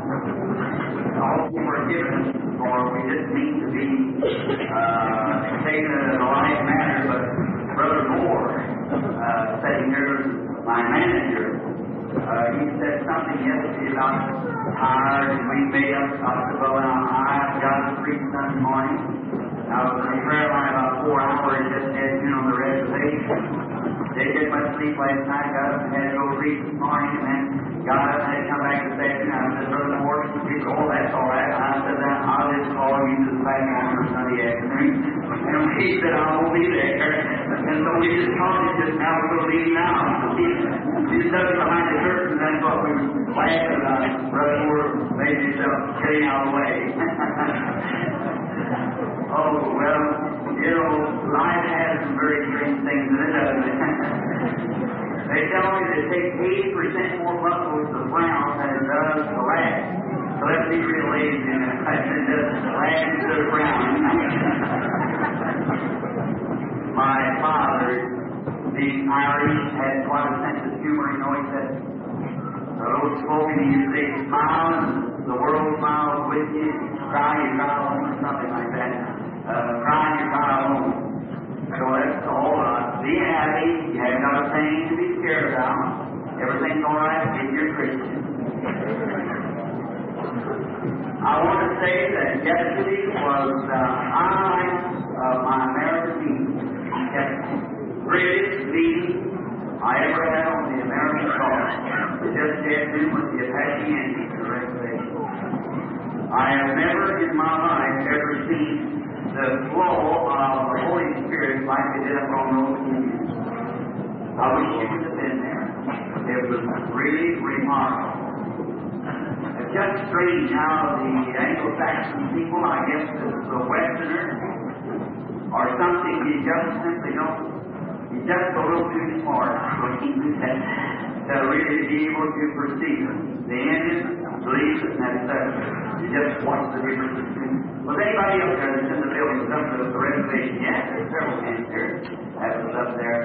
all we were given, for we didn't mean to be taken as a light matter, but Brother Moore, sitting here, my manager, he said something yesterday about tired, and we made up well, I got to preach Sunday morning. I was in a prayer line about 4 hours just heading in on the reservation. Didn't get much sleep last night, got up and had to go preach this morning, and then got up and had to come back this afternoon. I said, Brother Moore, oh, that's all right. I said, I'll just call you to the back on Sunday afternoon. And he said, I won't be there. And so we just talked just now, we're going to leave now. He's stuck behind the curtain, and that's what we were laughing about. Brother Moore made himself getting out of the way. Oh, well, you know, life has some very strange things in it, doesn't it? They tell me that it takes 80% more buffaloes to brown than it does to lag. So let's be real lazy in it. It does lag instead of brown. My father, being Irish, had quite a sense of humor. You know, he said, the old slogan, he used to say, smile, and the world smiles with you. Cry, you cry home, or something like that. Cry, you cry home. So that's all. Be happy. You have not a thing to be scared about. Everything's all right if you're Christian. I want to say that yesterday was the highlight of my American meeting. The greatest meeting I ever had on the American soil. It just afternoon with the Apache Indians in the reservation. I have never in my life ever seen the flow of the Holy Spirit like they did up on those Indians. I wish you could have been there. It was really remarkable. It's just strange how the Anglo-Saxon people, I guess the Westerners, or something, you just simply don't, you're just a little too smart to really be able to perceive it. The Indian believes it, and that's it. You just watch the difference between. Was anybody up there that's in the building was up there with the reservation? Yes, there's several hands here that was up there.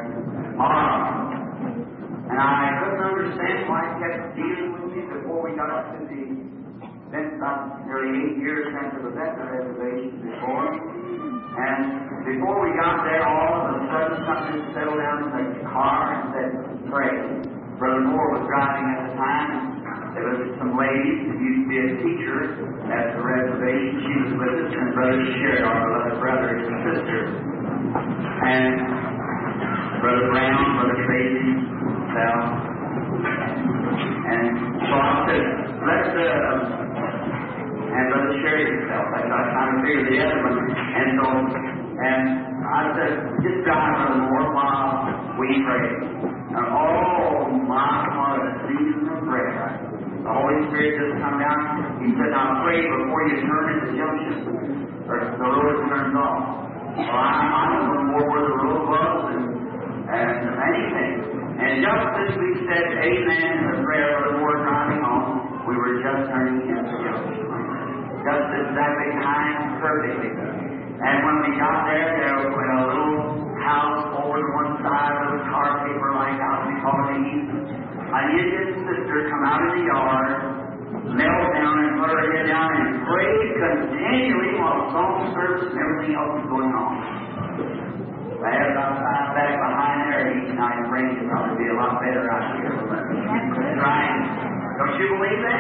And I couldn't understand why he kept dealing with me before we got up to the, then about nearly 8 years after the Bethel reservation before. And before we got there, all of a sudden something settled down in the car and said, pray. Brother Moore was driving at the time, and there was some lady who used to be a teacher at the reservation. She was with us, and Brother Sherrod, our beloved brother and sister. And Brother Brown, Brother Tracy, myself. And so I said, let's, and Brother Sherrod himself, I was trying to figure the other one. And I said, just drive Brother Moore while we pray. And oh my, what a season of prayer. The Holy Spirit just come down. He said, now pray before you turn at the junction, or the road turns off. Well, I don't know more where the road was and anything. And just as we said amen in the prayer of the Lord driving home, we were just turning into the junction. Just exactly timed perfectly. And when we got there, there was a little house over to one side of the tar paper like out we call it the east. An Indian sister come out of the yard, knelt down and put her head down and prayed continually while song service and everything else was going on. I had about 5 back behind there each night praying. It'd probably be a lot better out here. Trying. Don't you believe that?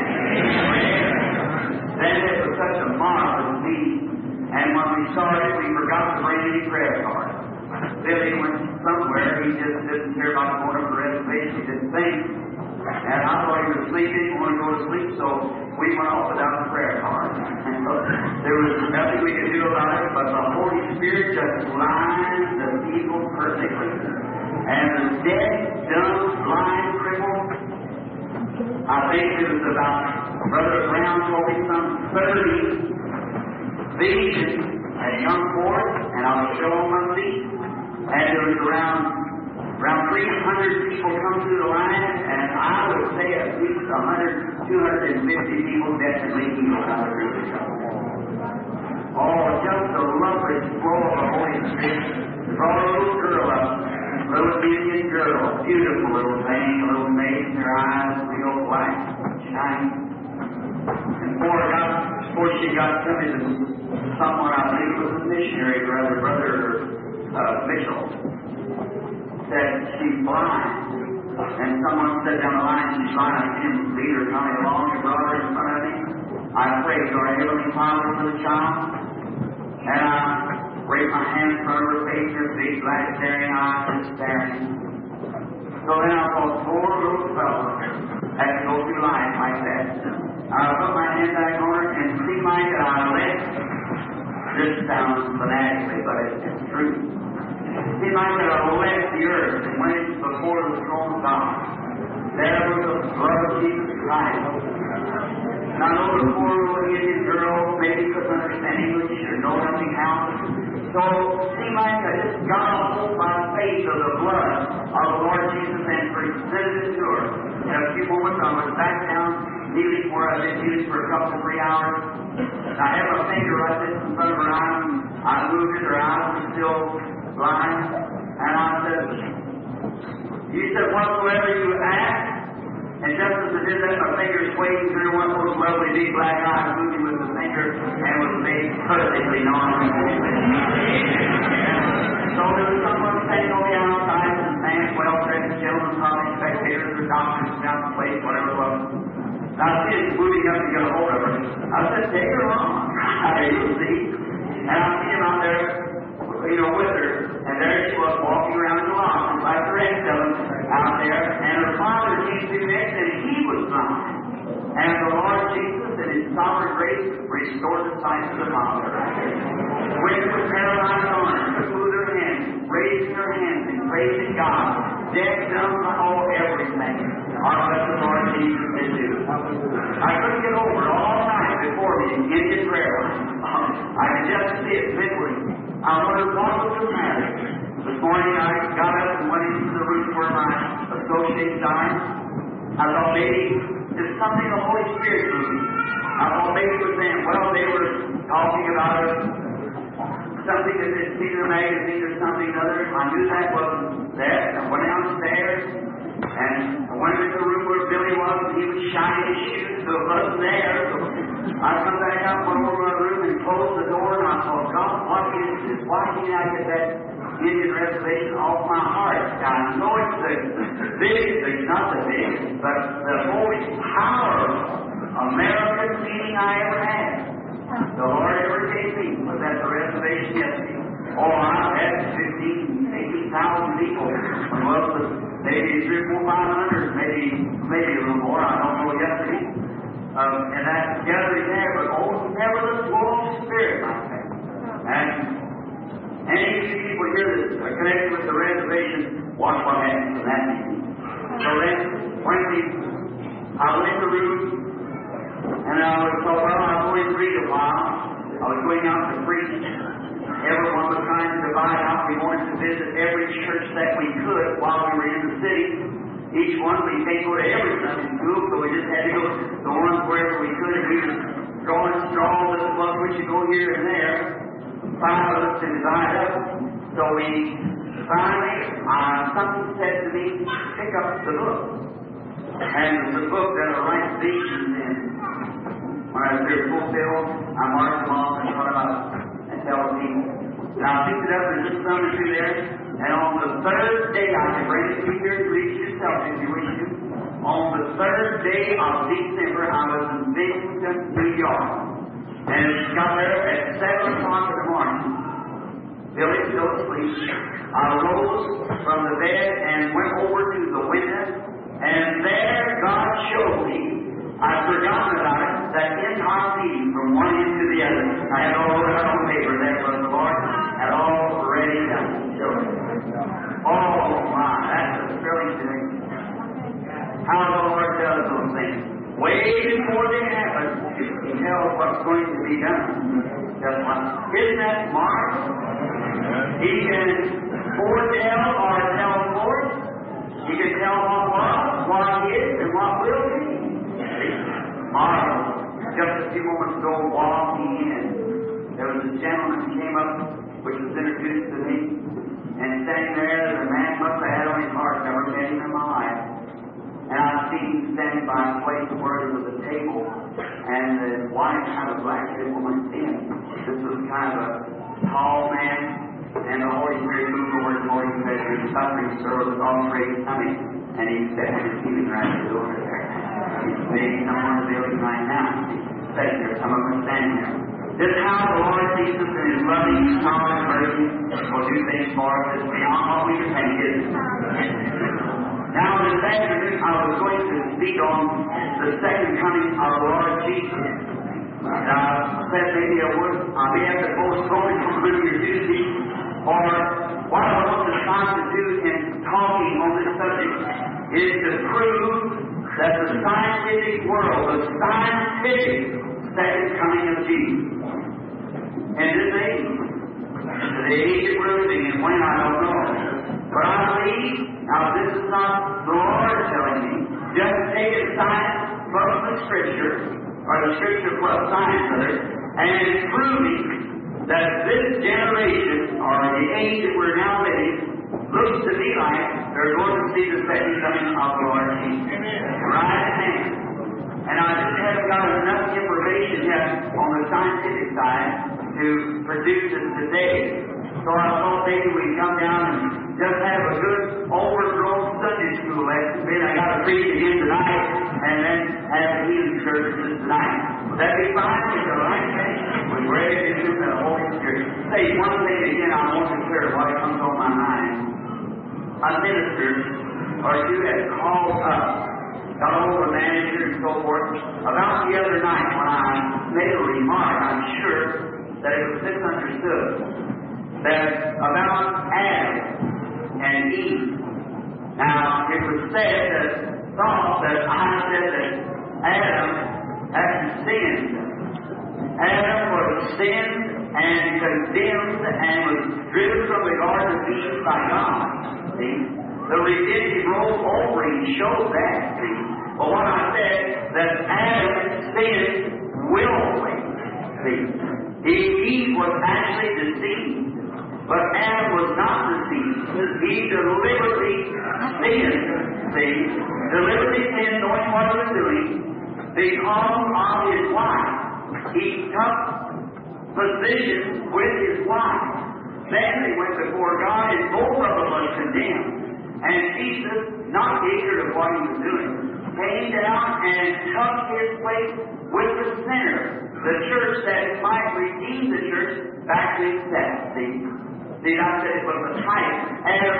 Then it was such a marvelous meeting. And when we started, we forgot to bring any prayer cards. Billy went somewhere. He just didn't care about going up the reservation. He didn't think. And I thought he was sleeping. He wanted to go to sleep, so we went off without the prayer card. And so there was nothing we could do about it, but the Holy Spirit just lined the people perfectly. And the deaf, dumb, blind, crippled, I think it was about, Brother Brown told me some 30 visions at Young Fort, and I was showing my feet. And there was around 300 people come through the line, and I would say at least 100, 250 people definitely healed out of this. Oh, just a lovely flow of the Holy Spirit. Brought a little girl up, little Indian girl, beautiful little thing, a little maid in her eyes, real black, shiny. got to me that someone, I believe it was a missionary, Brother Mitchell, said she's blind. And someone said down the line, she's blind. I see him lead her coming along and brought her in front of me. I prayed to our Heavenly Father for the child. And I raised my hand in front of her face, her big black staring eyes just staring. So then I thought, poor little fellow had to go through life like that. I put my hand back on her and see like that I let, this sounds fanatically, but it's true. See like that I left the earth and went before the throne of God. There was the blood of Jesus Christ. And I know the poor little Indian girl maybe couldn't understand English or know nothing how. So it seemed like I just got a hold by faith of the blood of the Lord Jesus and presented it to her. In a few moments I was back down, kneeling where I've been used for a couple of 3 hours. And I had my finger right there in front of her eye. I moved it, her eyes were still blind. And I said, you said, whatsoever you ask. And just as I did that, my finger swayed through one of those lovely big black eyes, moving with the finger, and was made perfectly normal. So there was someone standing on the outside, and man, well-dressed gentlemen, probably spectators or doctors down the place, whatever it was. And I see him moving up to get a hold of her. I said, take her on. You'll see. And I see him out there, with her. And there she was walking around the lawn, like the rest of them out there. And her father came through next, and he was blind. And the Lord Jesus, in His sovereign grace, restored the sight of the father right there. When she was paralyzed on her, took with her hands, raising her hands and praising God. Deaf, dumb, everything. Our blessed Lord Jesus did do. I couldn't get over it all night before me in Indian prayer line. I could just see it mentally. I wondered what was the matter. This morning I got up and went into the room where my associate died. I thought maybe there's something the Holy Spirit moving. I thought maybe it was them. Well, they were talking about something that they'd seen in a magazine or something or other. I knew that wasn't there. I went downstairs and I went into the room where Billy was, and he was shining his shoes, so it wasn't there. So I come back out, went over to my room and closed the door, and I thought, God, what is this? Why can't I get that Indian reservation off my heart? I know it's the biggest thing, not the biggest, but the most powerful American meeting I ever had. The Lord ever gave me was at the reservation yesterday. Oh, I've had 15,000, 18,000 people. Well, maybe 300, 400, 500, maybe a little more. I don't know yesterday. And that gathering there, but never the flow of Spirit like that. And any of you people here that are connected with the reservation, watch what happens in that meeting. So then, I went in the room, and I was told, well, I was going to read a while. I was going out to preach. Everyone was trying to divide out. We wanted to visit every church that we could while we were in the city. Each one, we can't go to every Sunday school, so we just had to go to the ones wherever we could. We were drawing straws at the buck, we should go here and there. 5 of us to divide up. So we finally, something said to me, pick up the book. And the book that I write visions in. When I was there fulfilled, I marked them off and thought about and tell people. And I picked it up, and there's some of you there. And on the 3rd day, I can bring it to you here to read yourself if you wish to. On the 3rd day of December, I was in Binghamton, New York. And it got there at 7 o'clock in the morning. Billy still asleep. I rose from the bed and went over to the window. And there God showed me, I'd forgotten about it, that entire meeting from one end to the other. I had all wrote out on paper there, but the Lord had already done it. Oh my, that's a thrilling thing. How the Lord does those things. Way before they happen, He tells what's going to be done. Just what? Isn't that marvelous? He can foretell or tell forth. He can tell what is, and what will be. Marvelous. Just a few moments ago, walking in, there was a gentleman who came up, which was introduced to me. And standing there, the man must have had on his heart, never met him in my life. And I seen him standing by a place where there was a table, and the wife had a black woman in. This was kind of a tall man, and the Holy Spirit moved over to the Lord and said, "You're suffering, sir, with all praise coming." And he said, "I'm feeling right over there." He's maybe somewhere in the building right now. Sitting there, some of them standing there. This is how the Lord Jesus in His loving, sovereign mercy will do things for us that's beyond what we can think, isn't it? Now, this afternoon, I was going to speak on the second coming of the Lord Jesus. And I said maybe I would. I may have to postpone it from Monday or Tuesday. Or what I want to try to do in talking on this subject is to prove that the scientific world, the scientific second coming of Jesus, in this age, the age that we're living in, when I don't know. But I believe, now this is not the Lord telling me, just take a science from the Scripture, or the Scripture plus science of it, and it's proving that this generation, or the age that we're now living, looks to be like they're going to see the second coming of the Lord Jesus. Right at hand. And I just haven't got enough information yet on the scientific side to produce it today. So I thought maybe we'd come down and just have a good overgrown Sunday school lesson. Then I got to preach again tonight, and then have the healing services tonight. Would that be fine? Is that right? We're ready to do the Holy Spirit. Say one thing again, I want to clear what comes on my mind. A minister or two had called up, got over the manager and so forth, about the other night when I made a remark, I'm sure that it was misunderstood, that about Adam and Eve. Now, it was said that I said that Adam had sinned. Adam was sinned and condemned and was driven from the Garden of Eden by God. See? The redemptive roll over him showed that. See? But what I said, that Adam sinned willfully. See? Eve was actually deceived. But Adam was not deceived. He deliberately sinned. See? Deliberately sinned, knowing what he was doing, because of his wife. He took position with his wife. Then they went before God, and both of them was condemned. And Jesus, not ignorant of what he was doing, came down and took his place with the sinner, the church, that it might redeem the church back to itself. See, I said it was a type. Adam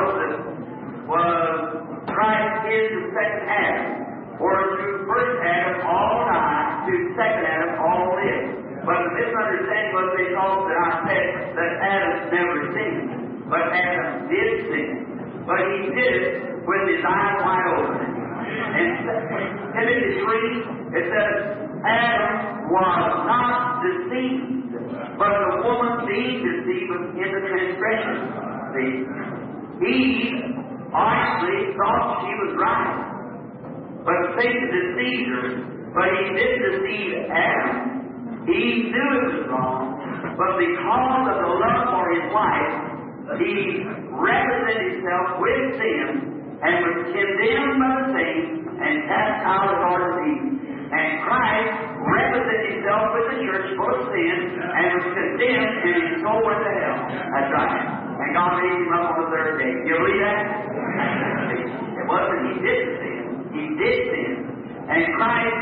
was Christ is the second Adam. For through first Adam all died, through second Adam all lived. But the misunderstanding was they thought that I said that Adam never sinned. But Adam did sin. But he did it with his eyes wide open. And Timothy 3, it says, Adam was not deceived, but the woman being deceived was in the transgression. See? Eve honestly thought she was right. But Satan deceived her. But he did deceive Adam. He knew it was wrong, but because of the love for his wife, he represented himself with sin and was condemned by the saints and cast out of the Garden of Eden. And Christ represented himself with the church for sin and was condemned, and his soul went to hell. That's right. And God raised him up on the third day. You believe that? It wasn't he did sin. He did sin. And Christ,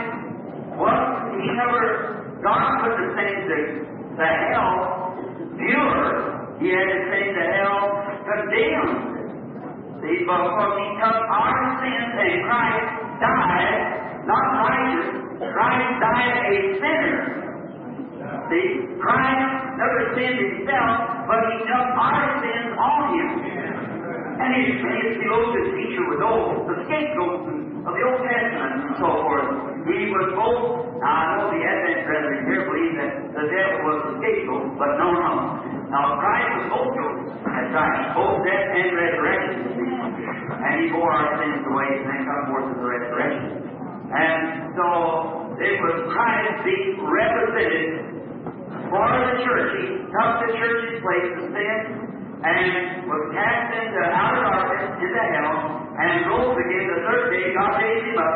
he never... God put the things to hell pure. He had to send to hell condemned. See, but because he took our sins and Christ died, not righteous, Christ died a sinner. See, Christ never sinned himself, but he took our sins on him. And his theologian teacher was the scapegoat of the Old Testament and so forth. He was both, now I know the Advent brethren here believe that the devil was the scapegoat, but no. Now Christ was both those. That's right. Both death and resurrection. And he bore our sins away and then come forth to the resurrection. And so it was Christ being represented for the church. He took the church's place of sin and was cast into outer darkness, into hell, and rose again the third day. God raised him up,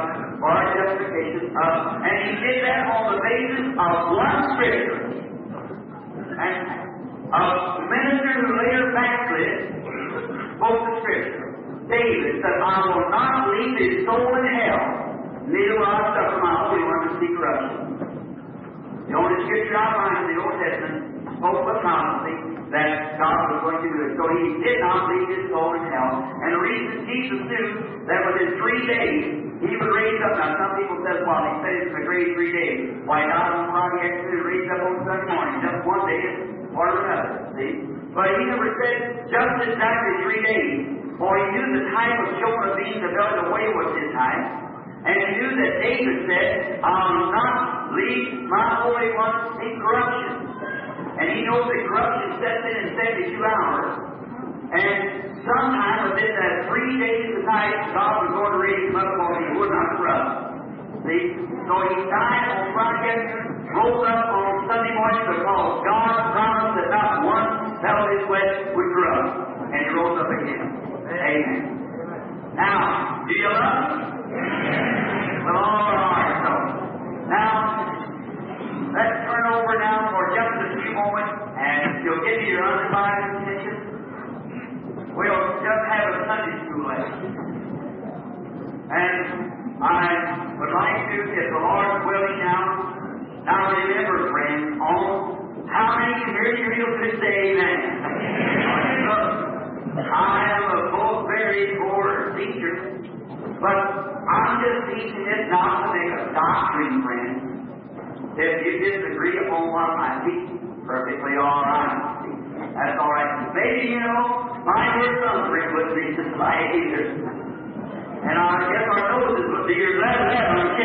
for our justification. And He did that on the basis of one Scripture. And a minister who later backslid spoke the Scripture. David said, I will not leave his soul in hell, neither will I suffer my Holy One to see corruption. The only Scripture I find in the Old Testament spoke with prophecy that God was going to do it. So He did not leave his soul in hell. And the reason Jesus knew that within 3 days He would raise up. Now some people say, well, He said it's in the grave 3 days. Why God on Friday afternoon raised up on Sunday morning? Just one day is part of another. See? But He never said just exactly 3 days. For He knew the type of children of being developed away was His type. And He knew that David said, I'll not leave my Holy One to see corruption. And He knows that corruption sets in 72 hours. And sometime within that 3 days of night, God was going to raise Him up for He would not corrupt. See? So He died on Friday afternoon, rose up on Sunday morning because God promised that not one cell of His flesh would corrupt. And He rose up again. Amen. Now, do you love Him? With all our heart, so. Now, let's turn over now for just a few moments, and you'll give me your undivided attention. We'll just have a Sunday school lesson. And I would like to, if the Lord's willing now remember, friends, how many here you real could say amen? I am a both very poor teacher, but I'm just teaching this not to make a doctrine, friends. If you disagree upon what I teach, perfectly all right. That's all right. Maybe, mine were some with me since my 8 years. And I guess our noses would be your level.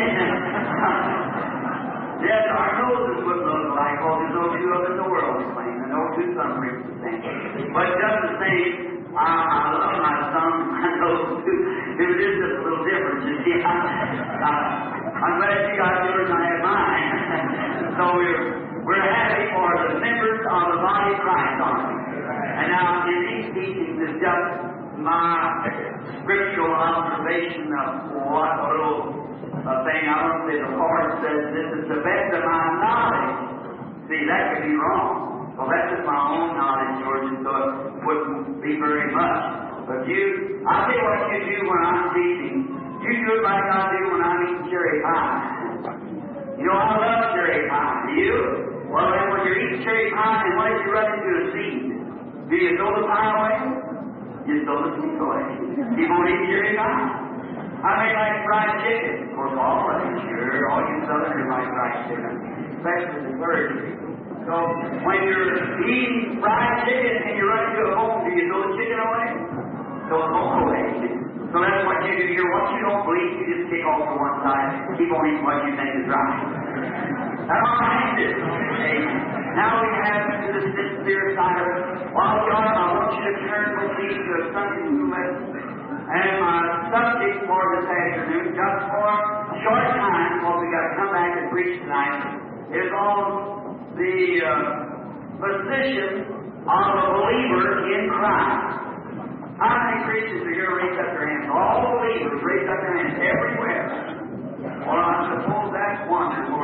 Yes, our noses would look like, well, there's no two of us in the world to claim, and no two thumbprints the same. But just the same, I love my thumb, my nose too. It was just a little difference, you see. I'm glad you got yours and I have mine. So we're happy for the members of the body of Christ on it. And now in these teachings is just my scriptural observation of what a little thing I want to say. The Lord says this is the best of my knowledge. See, that could be wrong. Well, that's just my own knowledge, George, and so it wouldn't be very much. But I'll tell you what you do when I'm teaching. You do it like I do when I'm eating cherry pie. I love cherry pie. Do you? Well, then when you're eating cherry pie, and what if you run into a seed? Do you throw the pie away? You throw the seed away. You won't eat cherry pie. I may like fried chicken. Of course, all of you, sure. All you Southerners like fried chicken, especially the clergy. So when you're eating fried chicken and you run into a bone, do you throw the chicken away? Throw the bone away. So that's what you do here. What you don't believe, you just kick off to one side. Keep on eating what you think is right. That's all right. Now we have to the sincere side of it. While we are, I want you to turn with me to a Sunday school lesson. And my subject for this afternoon, just for a short time, because we've got to come back and preach tonight, is on the position of a believer in Christ. How many Christians are here? Raise up their hands. All believers, raise up their hands everywhere. Well, I suppose that's wonderful.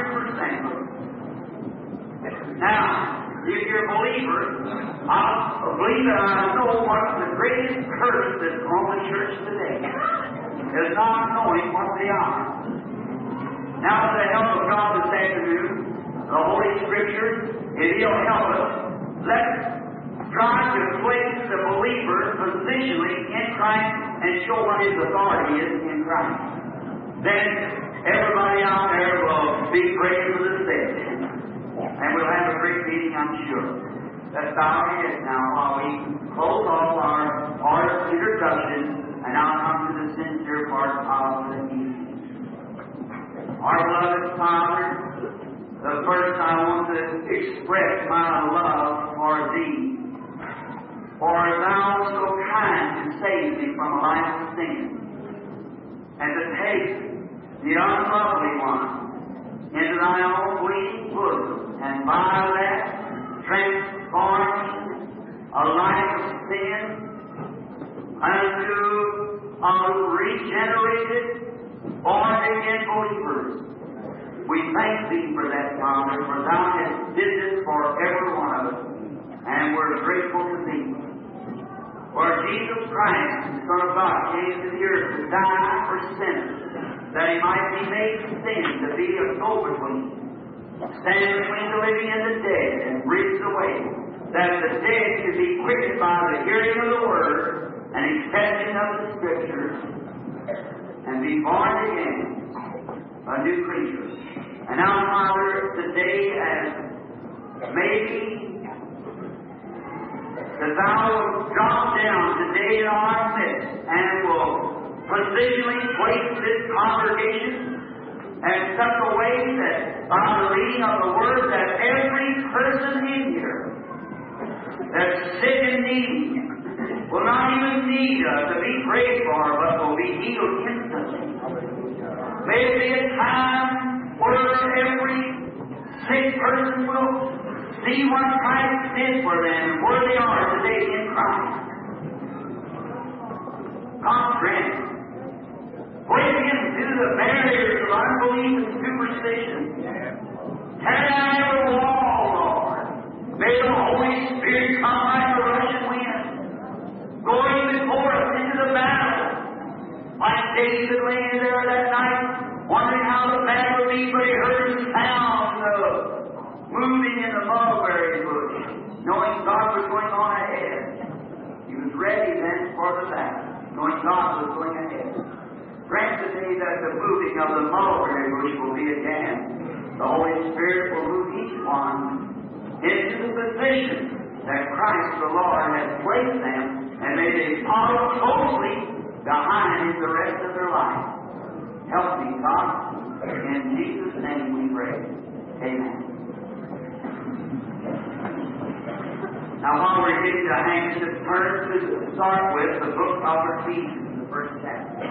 100%. Now, if you're a believer, I believe that I know what's the greatest curse that's on the church today is not knowing what they are. Now, with the help of God this afternoon, the Holy Scriptures, if He'll help us, let's try to place the believer positionally in Christ and show what his authority is in Christ. Then everybody out there will be praying for the sick. And we'll have a great meeting, I'm sure. Let's bow our heads now while we close off our part of introduction, and I'll come to the sincere part of the meeting. Our beloved Father, the first I want to express my love for Thee. For Thou so kind to save me from a life of sin, and to take the unlovely one into Thy own bleeding bosom, and by that transform a life of sin unto a regenerated born again believers. We thank Thee for that, Father, for Thou hast did this for every one of us, and we're grateful to Thee. For Jesus Christ, the Son of God, came to the earth to die for sinners, that He might be made sin, to be a go-between, stand between the living and the dead, and bridge the way, that the dead should be quickened by the hearing of the Word and accepting of the Scriptures, and be born again, a new creature. And now, Father, today, as maybe that Thou will drop down today in our midst and will positionally place this congregation in such a way that by the reading of the Word that every person in here that's sick and needy will not even need to be prayed for, but will be healed instantly. May it be a time where every sick person will see what Christ did for them and where they are today in Christ. God grant. Break into the barriers of unbelief and superstition. Tear down every wall, Lord. May the Holy Spirit come like a rushing wind, going before us into the battle. Like David lay there that night, wondering how the battle would be, but he heard the sound of moving in the mulberry bush, knowing God was going on ahead. He was ready then for the battle, knowing God was going ahead. Grant today that the moving of the mulberry bush will be again. The Holy Spirit will move each one into the position that Christ the Lord has placed them, and may they follow closely behind the rest of their life. Help me, God. In Jesus' name we pray. Amen. Now, while we're getting the handkerchief, turn to start with the book of Ephesians, the first chapter.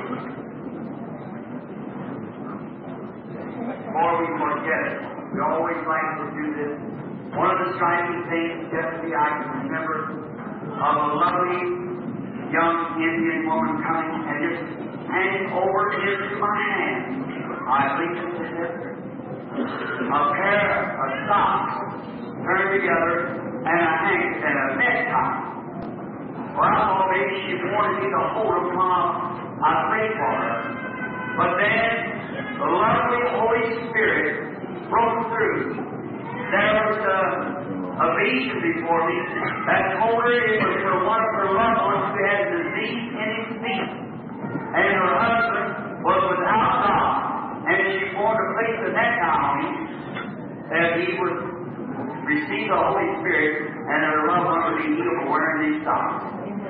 Before we forget it, we always like to do this. One of the striking things, Jesse, I can remember of a lovely young Indian woman coming and just handing over into my hand, I believe it's a sister, a pair of socks turned together and a necktie. Well, I thought maybe she wanted me to hold them while I prayed for her. But then the lovely Holy Spirit broke through. There was a vision before me that told her it was for one of her loved ones who had disease in his feet. And her husband was without God. And she wanted to place the necktie on him that he would receive the Holy Spirit and her loved one would be healed for wearing these socks.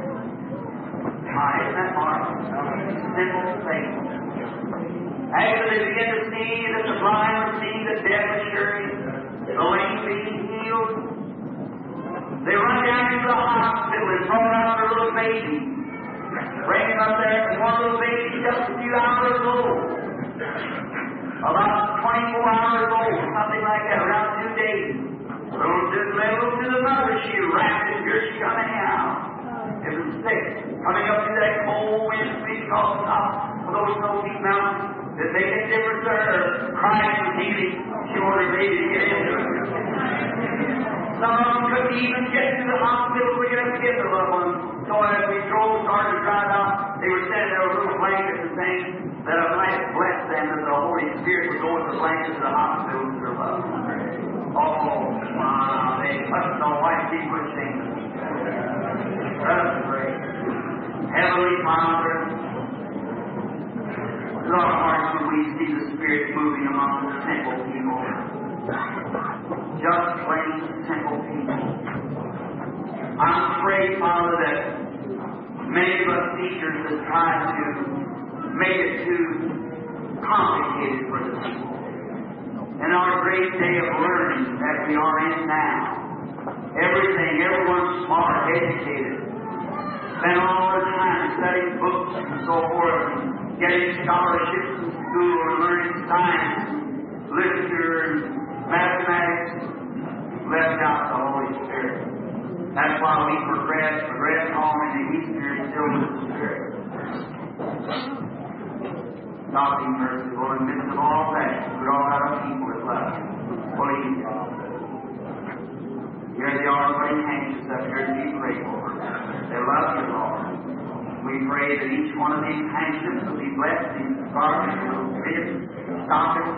Isn't that marvelous? Simple faith. After they began to see that the blind were seeing, the deaf was hearing, the lame being healed, they run down into the hospital and brought out their little baby. Bring him up there, and one little baby just a few hours old. About 24 hours old, something like that, around 2 days. Rose this level to the mother, she wrapped it, here she coming out. It was sick, coming up to that cold wind speed off the top of those snowy mountains. That made a difference to her, crying and healing. She wanted her baby to get into it. Some of them couldn't even get to the hospital quick enough to get their loved ones. So as we drove, started to drive out, they were standing there with little blankets and things that I might bless them that the Holy Spirit would go with the blankets to the hospital with their loved ones. Oh, wow, they touched the white people and changed them. That's great. Heavenly Father, in our hearts when we see the Spirit moving among the simple people. Just plain simple people. I'm afraid, Father, that many of us teachers have tried to make it too complicated for the people. In our great day of learning that we are in now, everyone's smart, educated, spend all their time studying books and so forth, getting scholarships in school and learning science, literature, and mathematics, left out the Holy Spirit. That's why we progress on in the Eastern still with the Spirit. God be merciful in the midst of all that. Put all our people with love. Please, God. Here they are putting hands up here to be prayed for. They love you, Lord. We pray that each one of these handships will be blessed, these garments will fit, stockings.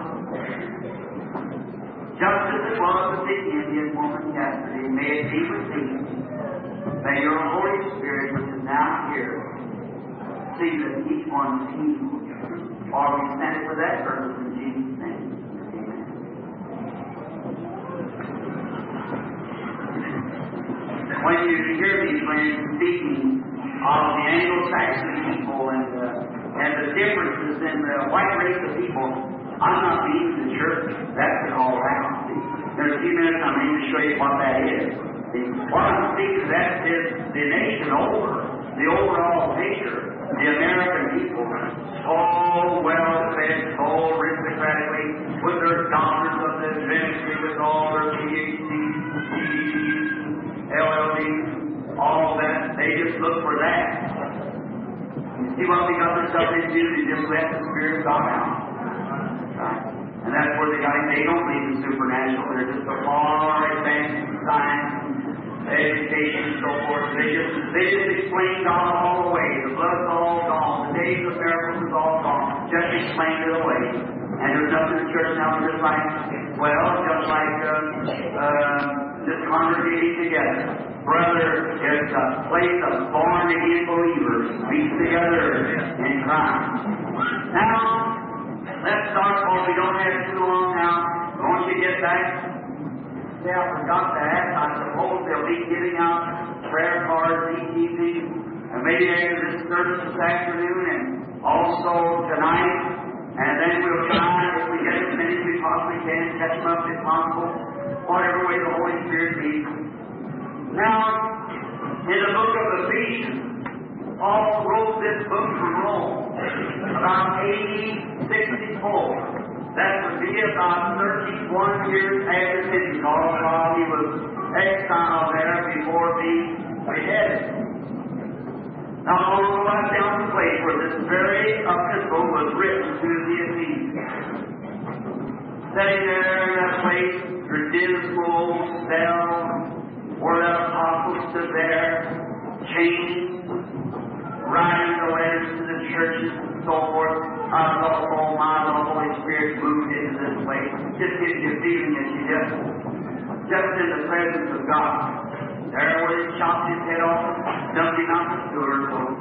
Just as it was with the Indian woman yesterday, may it be with thee. May your Holy Spirit, which is now here, see that each one is healed. Or we stand it for that purpose in Jesus' name. Amen. When you hear these friends speaking of the Anglo-Saxon people and the differences in the white race of people, I'm not being the church. That's all around. There's a few minutes I'm going to show you what that is. What I'm speaking of that is the nation over, the overall picture, the American people, so well fed, so aristocratically, with their doctors of the ministry, with all their PhDs, DDs, LLDs, all that. They just look for that. You see what they got themselves into? They just let the Spirit of God out. Right? And that's where they got it. They don't believe in supernatural. They're just a far advanced science, education, and so forth. They just explain God all the way. The blood's all gone. The days of miracles is all gone. Just explain it away. And there's nothing in the church now just like just congregating together. Brother, it's a place of born again believers meet together in Christ. Now, let's start, for we don't have too long now. Won't you get back? Yeah, I forgot that. I suppose they'll be giving out prayer cards each evening, and maybe after this service this afternoon, and also tonight. And then we'll try, if we get as many as we possibly can, catch them up if possible, whatever way the Holy Spirit leads. Now, in the book of Ephesians, Paul wrote this book from Rome about AD 64. That would be about 31 years after Pentecost, while he was exiled there before being beheaded. Now, I'll go right down to the place where this very epistle was written to the Ephesians. Sitting there in that place, their dismal cell, where the apostles stood there, chained, writing the letters to the churches and so forth. I thought, oh my, the Holy Spirit moved into this place. Just gives you a feeling that you just in the presence of God. There where he chopped his head off, dumped him out the sewer.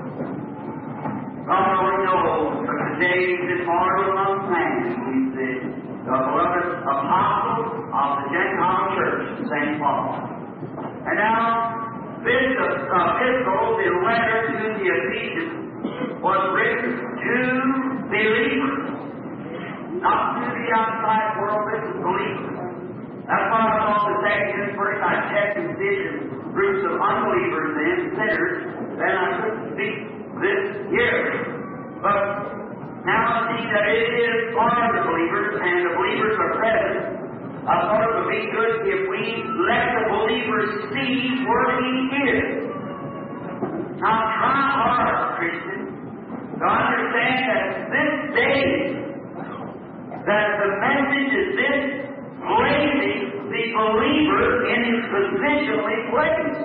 God only knows, but today he's immortal among man. He's the beloved apostle of the Gentile church, St. Paul. And now, this epistle, the letter to the Ephesians, was written to believers, not to the outside world, but to believers. That's why I thought this afternoon first I checked and did groups of unbelievers and sinners, then I couldn't speak this here. But now I see that it is for the believers, and the believers are present. I thought it would be good if we let the believers see where he is. Now try hard, Christian, to understand that this day, that the message is this, placing the believer in his positionally place.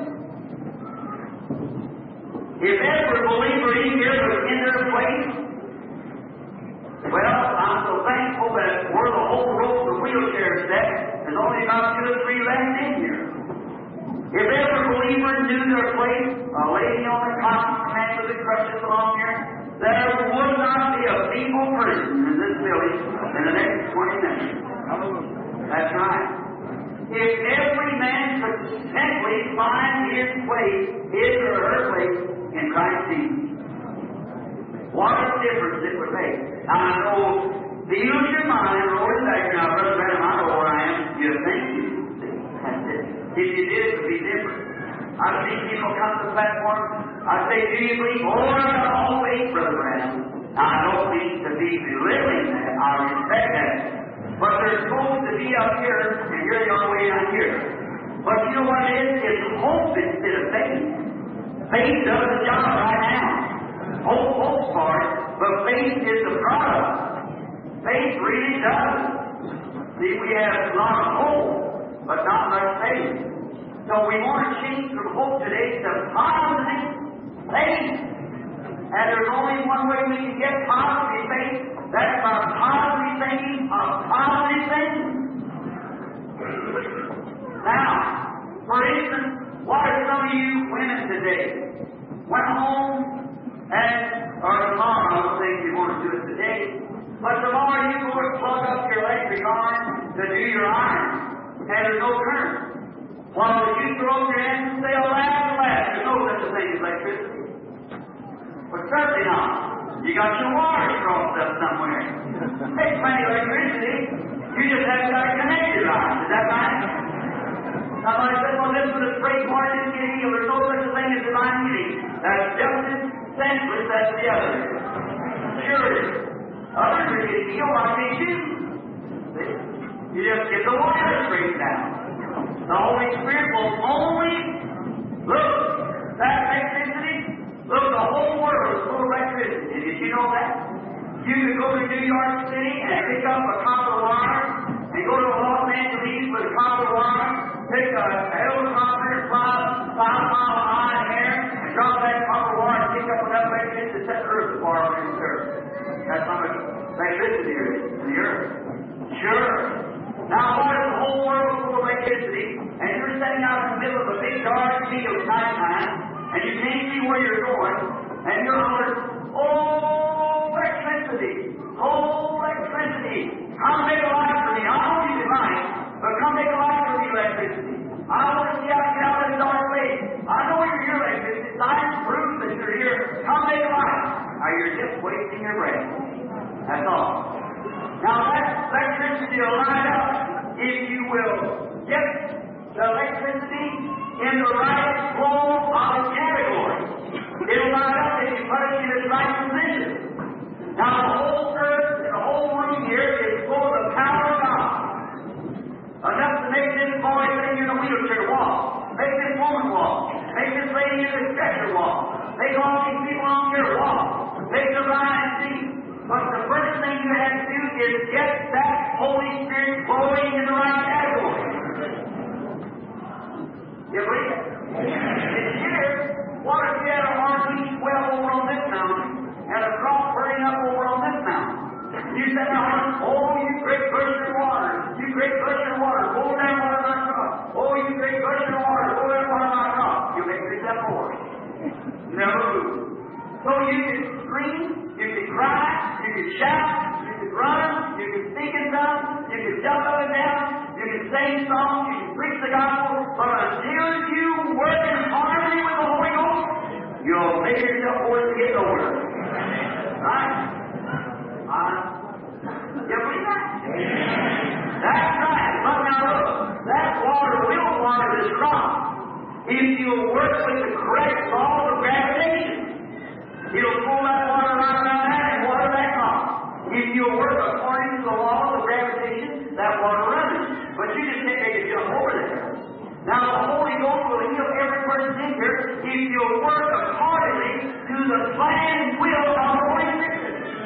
If every believer in here was in their place, well, I'm so thankful that where the whole row of wheelchairs set, there's only about 2 or 3 left in here. If every believer knew their place, a lady on the cot, a man with the crutches along here, there would not be a feeble person in this village in the next 20 minutes. That's right. If every man could simply find his place, his or her place, in Christ Jesus, what a difference it would make. Now I know, to use your mind, Lord, back now, Brother Branham, I know where I am. You think you see. That's it. If you did, it would be different. I've seen people come to the platform. I say, do you believe? Oh, I got all faith, Brother Branham. Now, I don't mean to be belittling that. I respect that. But they're supposed to be up here, and you're the only way down here. But you know what it is? It's hope instead of faith. Faith does the job right now. Hope's for it. But faith is the product. Faith really does. See, we have a lot of hope, but not much faith. So we want to change from hope today to positive faith. And there's only one way we can get positive faith. That's by positive thinking of positive things. Now, for instance, what if some of you women today went home and, or tomorrow, I don't think you want to do it today, but tomorrow you go and plug up your electric arm to do your iron, and there's no current. While you throw up your hands and say, alas, alas, there's no such a thing as electricity. But certainly not. You got your wires crossed up somewhere. Takes plenty of electricity. You just haven't got it connected right. Is that right? Somebody said, well, this was a straight part didn't get healed. There's no such a thing as divine healing. That's just as senseless as the other. Sure it is. Others are getting healed like they do. You just get the wire straightened out. The Holy Spirit will only look that electricity. Look, the whole world is full of electricity. Did you know that? You could go to New York City and pick up a copper wire and go to Los Angeles with a copper wire, pick a helicopter, fly 5 miles high in air, and drop that copper wire and pick up enough electricity to set the earth afire on the earth. That's how much electricity there is in the earth. Sure. Now, what if the whole world is full of electricity, and you're standing out in the middle of a big dark field at night time, and you can't see where you're going, and you're hollering, oh, electricity! Oh, electricity! Come make a light for me. I know you can light, but come make a light for me, electricity. I want to see how to get out of the dark place. I know you're here, electricity. Science proves that you're here. Come make a light. Now, you're just wasting your breath. That's all. Now, that electricity will light up if you will get the electricity in the right flow of category. It'll light up if you put it in its right position. Now, the whole earth and the whole room here is full of the power of God. Enough to make this boy sitting in a wheelchair walk, make this woman walk, make this lady in a stretcher walk, make all these people on here walk, make the blind see. But the first thing you have to do is get that Holy Spirit flowing in the right category. You believe it? It's here. What if you had a heartbeat well over on this mountain and a crop burning up over on this mountain? You said, oh, you great gushing water, you great gushing water, go down one of my crops. Oh, you great gushing water, go down one of my crops. You make yourself hoarse. Never move. So you can scream, you can cry, you can shout, you can run, you can speak in tongues, you can jump up and down, you can sing songs, you can preach the gospel, but until you work in harmony with the Holy Ghost, you'll make yourself hoarse to get over it. Right? You believe that? That's right. But now look, that water will water this crop if you work with the correct law of gravitation. It'll pull that water right around that and water that crop. If you work according to the law of gravitation, that water runs. But you just can't make it jump over there. Now, the Holy Ghost will heal every person in here if you work accordingly to the plan and will of the Holy Spirit.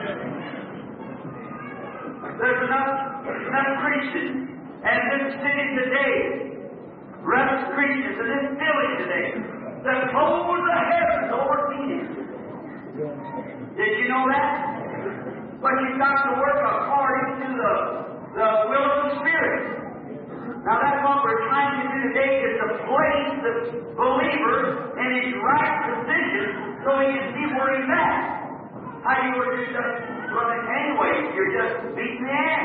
There's enough Christians, and this city today, rest Christians in this village today, that close the heavens over Phoenix. Did you know that? But you've got to work according to the will of the Spirit. Now that's what we're trying to do today, is to place the believer in his right position so he can see where he's at. How do you work this stuff? Well, anyway, you're just beating the air.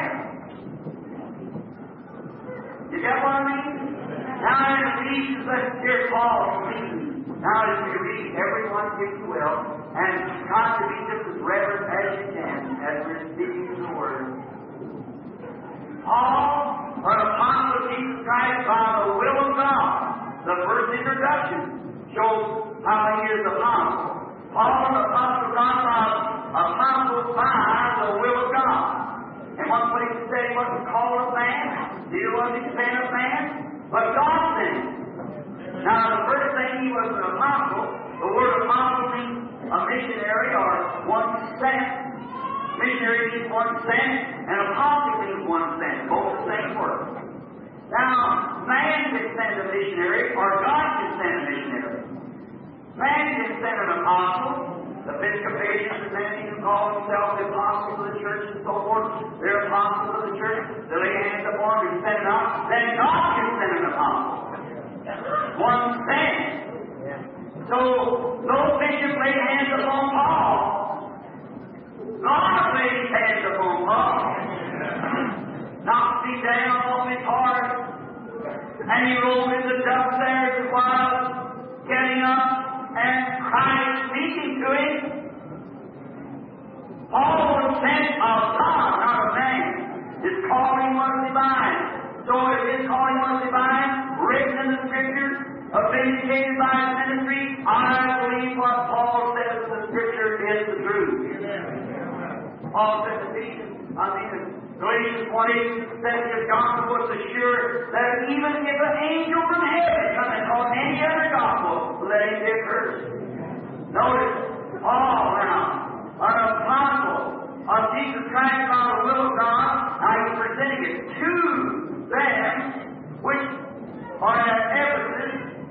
You get what I mean? Now in Ephesians, let's hear Paul speaking. Now as you read, everyone if you will, and try to be just as reverent as you can as we're speaking the Word. Paul, an apostle of Jesus Christ by the will of God. The first introduction shows how he is the apostle. Paul, an apostle of God, apostle by the will of God. And one place he said he wasn't called of man, neither was he sent of man, but God sent him. Now, the first thing he was an apostle. The word apostle means a missionary or one sent missionary means one sent, and apostle means one sent. Both the same word. Now, man can send a missionary, or God can send a missionary. Man can send an apostle. The Episcopalians and men even call themselves the apostles of the church and so forth. They're apostles of the church. They lay hands upon them and send it out. Then God can send an apostle. One sent. So, no bishop laid hands upon Paul. God laid his hands upon Paul. Knocked him down on his heart. And he rolled in the dust there while getting up, and Christ speaking to him. Paul was sent of God, not of man. His calling was divine. So if his calling was divine, written in the Scriptures, vindicated by his ministry, I believe what Paul says in the Scripture is the truth. Paul said to Galatians 1:8 says his gospel was assured that even if an angel from heaven come and taught any other gospel, let him be accursed. Notice, Paul now, an apostle of Jesus Christ by the will of God, now he's presenting it to them which are at Ephesus,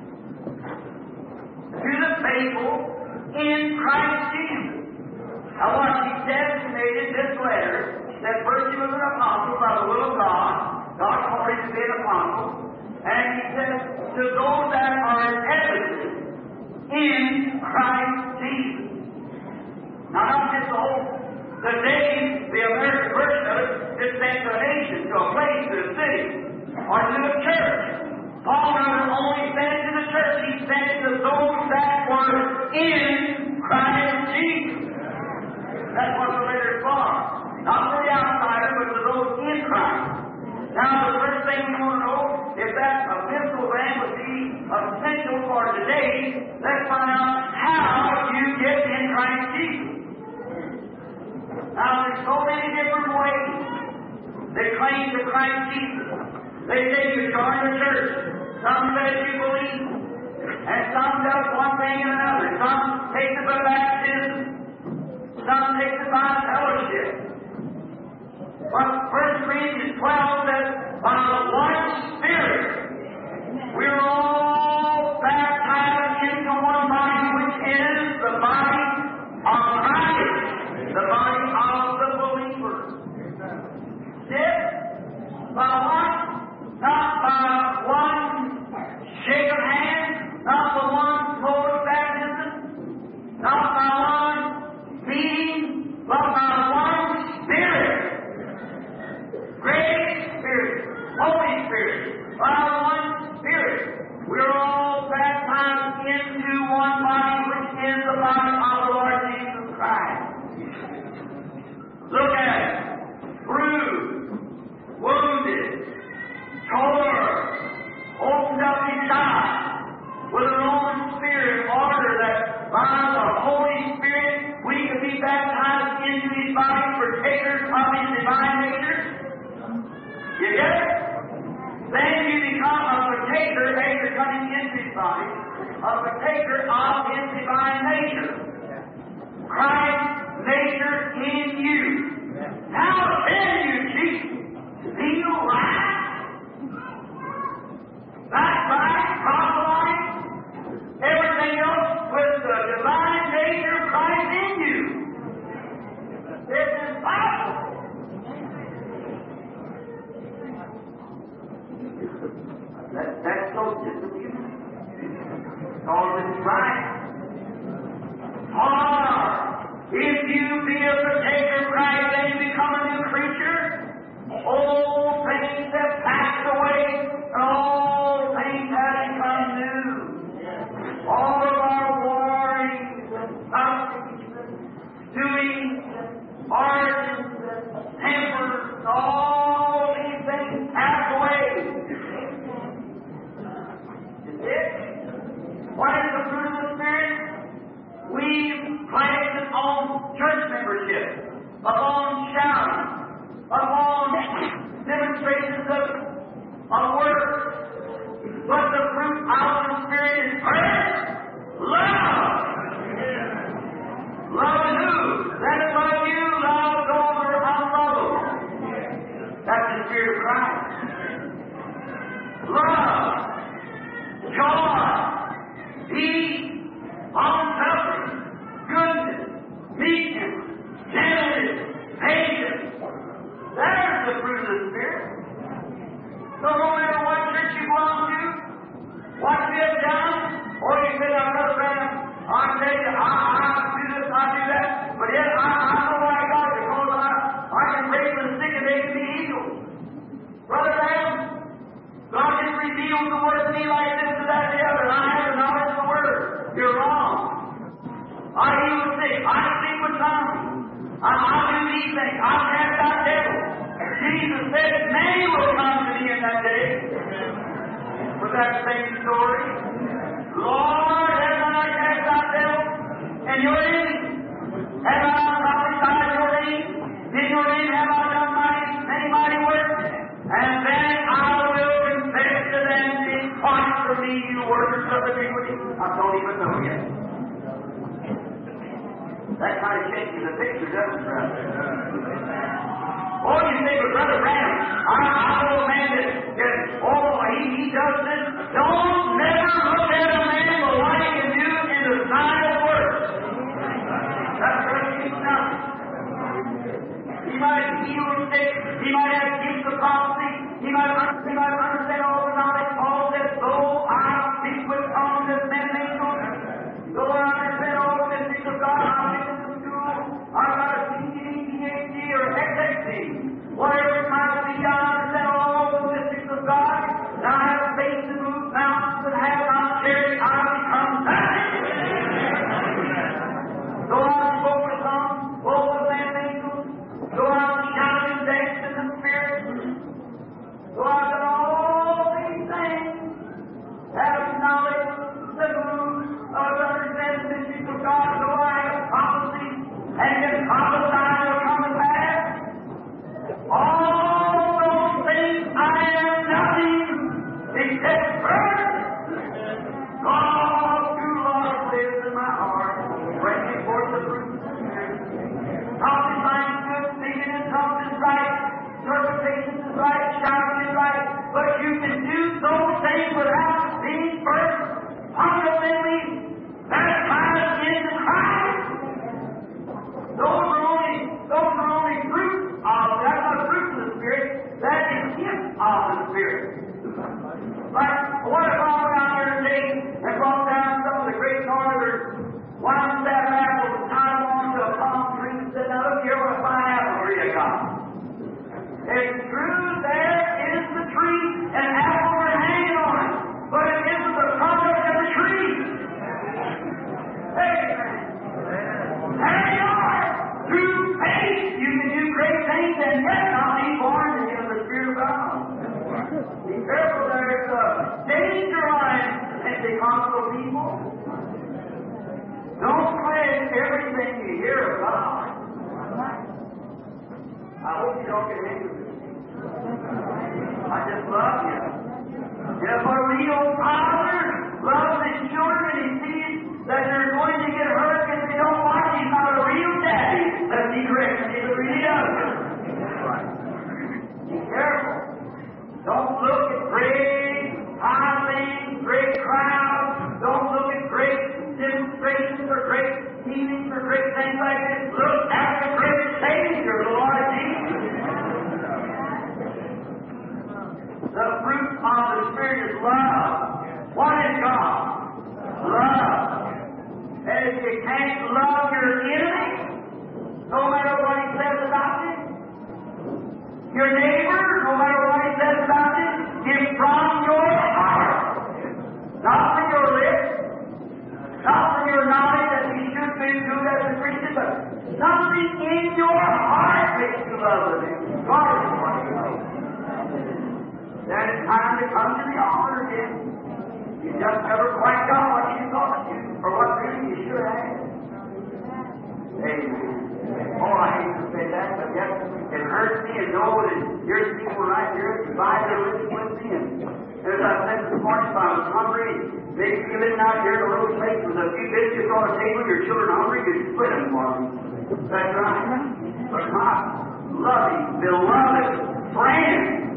to the faithful in Christ Jesus. Now what he designated this letter, that first he was an apostle by the will of God. God called him to be an apostle. And he said, to those that are in Ephesus, in Christ Jesus. Now not just the name, the American version of it, is sent to a nation, to a place, to a city, or to a church. Paul not only sent it to the church, he sent it to those that were in Christ Jesus. That's what the letter is for. Not for the outsider, but for those in Christ. Now, the first thing we want to know, if that epistle then would be essential for today, let's find out how you get in Christ Jesus. Now, there's so many different ways they claim to Christ Jesus. They say you join the church. Some say you believe. And some does one thing and another. Some take it by baptism. Some take it by fellowship. But 1 Corinthians 12 says, by one Spirit, we're all baptized into one body, which is the body of Christ, the body of the believer. This, by one, not by one shake of hands, not by one flow of baptism, not by one meeting, but by one Spirit. Great Spirit, Holy Spirit, by one Spirit, we're all baptized into one body, which is the body of the Lord Jesus Christ. Look at it. Bruised, wounded, torn, opened up his side, with an open spirit in order that by the Holy Spirit we can be baptized into his body, partakers of his divine nature. You get it? Then you become a partaker, after coming into his body, a partaker of his divine nature. Christ's nature in you. How then you keep feel right? Backbite, proselyte, everything else with the divine nature of Christ in you. It's impossible. That's so disobedient. All this right. If you be a partaker of Christ, then you become a new creature. Old things have passed away, and all things have become new. All of our warnings and sufferings and doings and origins and tempers, all these things pass away. What is the fruit of the Spirit? We've planted on church membership. Spirit of Christ. Love, joy, peace, long-suffering, goodness, meekness, gentleness, patience. There's the fruit of the Spirit. So no matter what church you belong to, what you have done, or you say, "Now, Brother Branham, I tell you, I do this, I do that," but yet I know what I got because I can pray for the sick and they can be healed. Brother Branham, God just reveals the Word to me like this and that and the other, and I have the knowledge of the Word. You're wrong. I heal the sick, I speak with tongues, I do these things, I cast out devils. Jesus said, "Many will come to me in that day." Was that the same story? Lord, have I not cast out devils? And your name? Have I not prophesied your name? In your name have I done many mighty works? And then I will confess to them, "Depart from me, you workers of iniquity." I don't even know yet. That kind of changes the picture, doesn't it, brother? Oh, you say, "But Brother Branham, I know a man that he does this." Don't never look at a man for what he can do in the sign of works. That's what he's done. He might heal the sick, he might have gifts of prophecy, he might understand all the knowledge. Paul said, "Though I speak with tongues as men and angels, though I understand all the mysteries of God, I've been in the school, I've got a PhD or XXD. Whatever it might be, I understand all the mysteries of God, and I have faith to move mountains and have not charity, I become nothing. Though I spoke with tongues, both of men and angels, though I shouted and danced in the Spirit, though I've done all these things, have knowledge, the moves of understanding the mysteries of God, though I have prophecy, and can prophesy will come to pass. All those things I am nothing except first God through love lives in my heart, bringing forth the fruit of the Spirit. Prophesying good, speaking in tongues is right, interpretation is right, shouting is right, but you can do those things without being first fundamentally baptized into Christ. Those are only fruits of, that's not fruits of the Spirit, that is gifts of the Spirit. Like, what if I went out there today and brought down some of the great northerners, one of them sat apples and tied them onto a palm tree and said, "Now look here, what a fine apple tree I got." It's true, there is the tree, and apples are hanging on it, but it isn't the product of the tree. Amen. There you are. Through faith, you can do great things and yet not be born again of the Spirit of God. Be careful, there's a danger on Pentecostal people. Don't spread everything you hear about. I hope you don't get into this. I just love you. If a real father loves his children and he sees that they're going to get hurt if they don't watch, he's not a real daddy. Let's be correct. He's a really does. Be careful. Don't look at great high things, great crowds. Don't look at great demonstrations or great healings or great things like this. Look at the great Savior, the Lord Jesus. The fruit of the Spirit is love. What is God? Love. And if you can't love your enemy, no matter what he says about it, your neighbor, no matter what he says about it, give from your heart. Not from your lips, not from your knowledge that we should be good as a Christian, but something in your heart makes you love him. God is what you know. Then it's time to come to the altar again. You just never quite got what you thought you, or what really you should have. Amen. Oh, I hate to say that, but yes, it hurts me to know that here's people right here divide their living with me. And as I said this morning, if I was hungry, maybe you're living out here in a little place with a few biscuits on the table, your children are hungry, you split them for me. That's right. But my loving, beloved friend,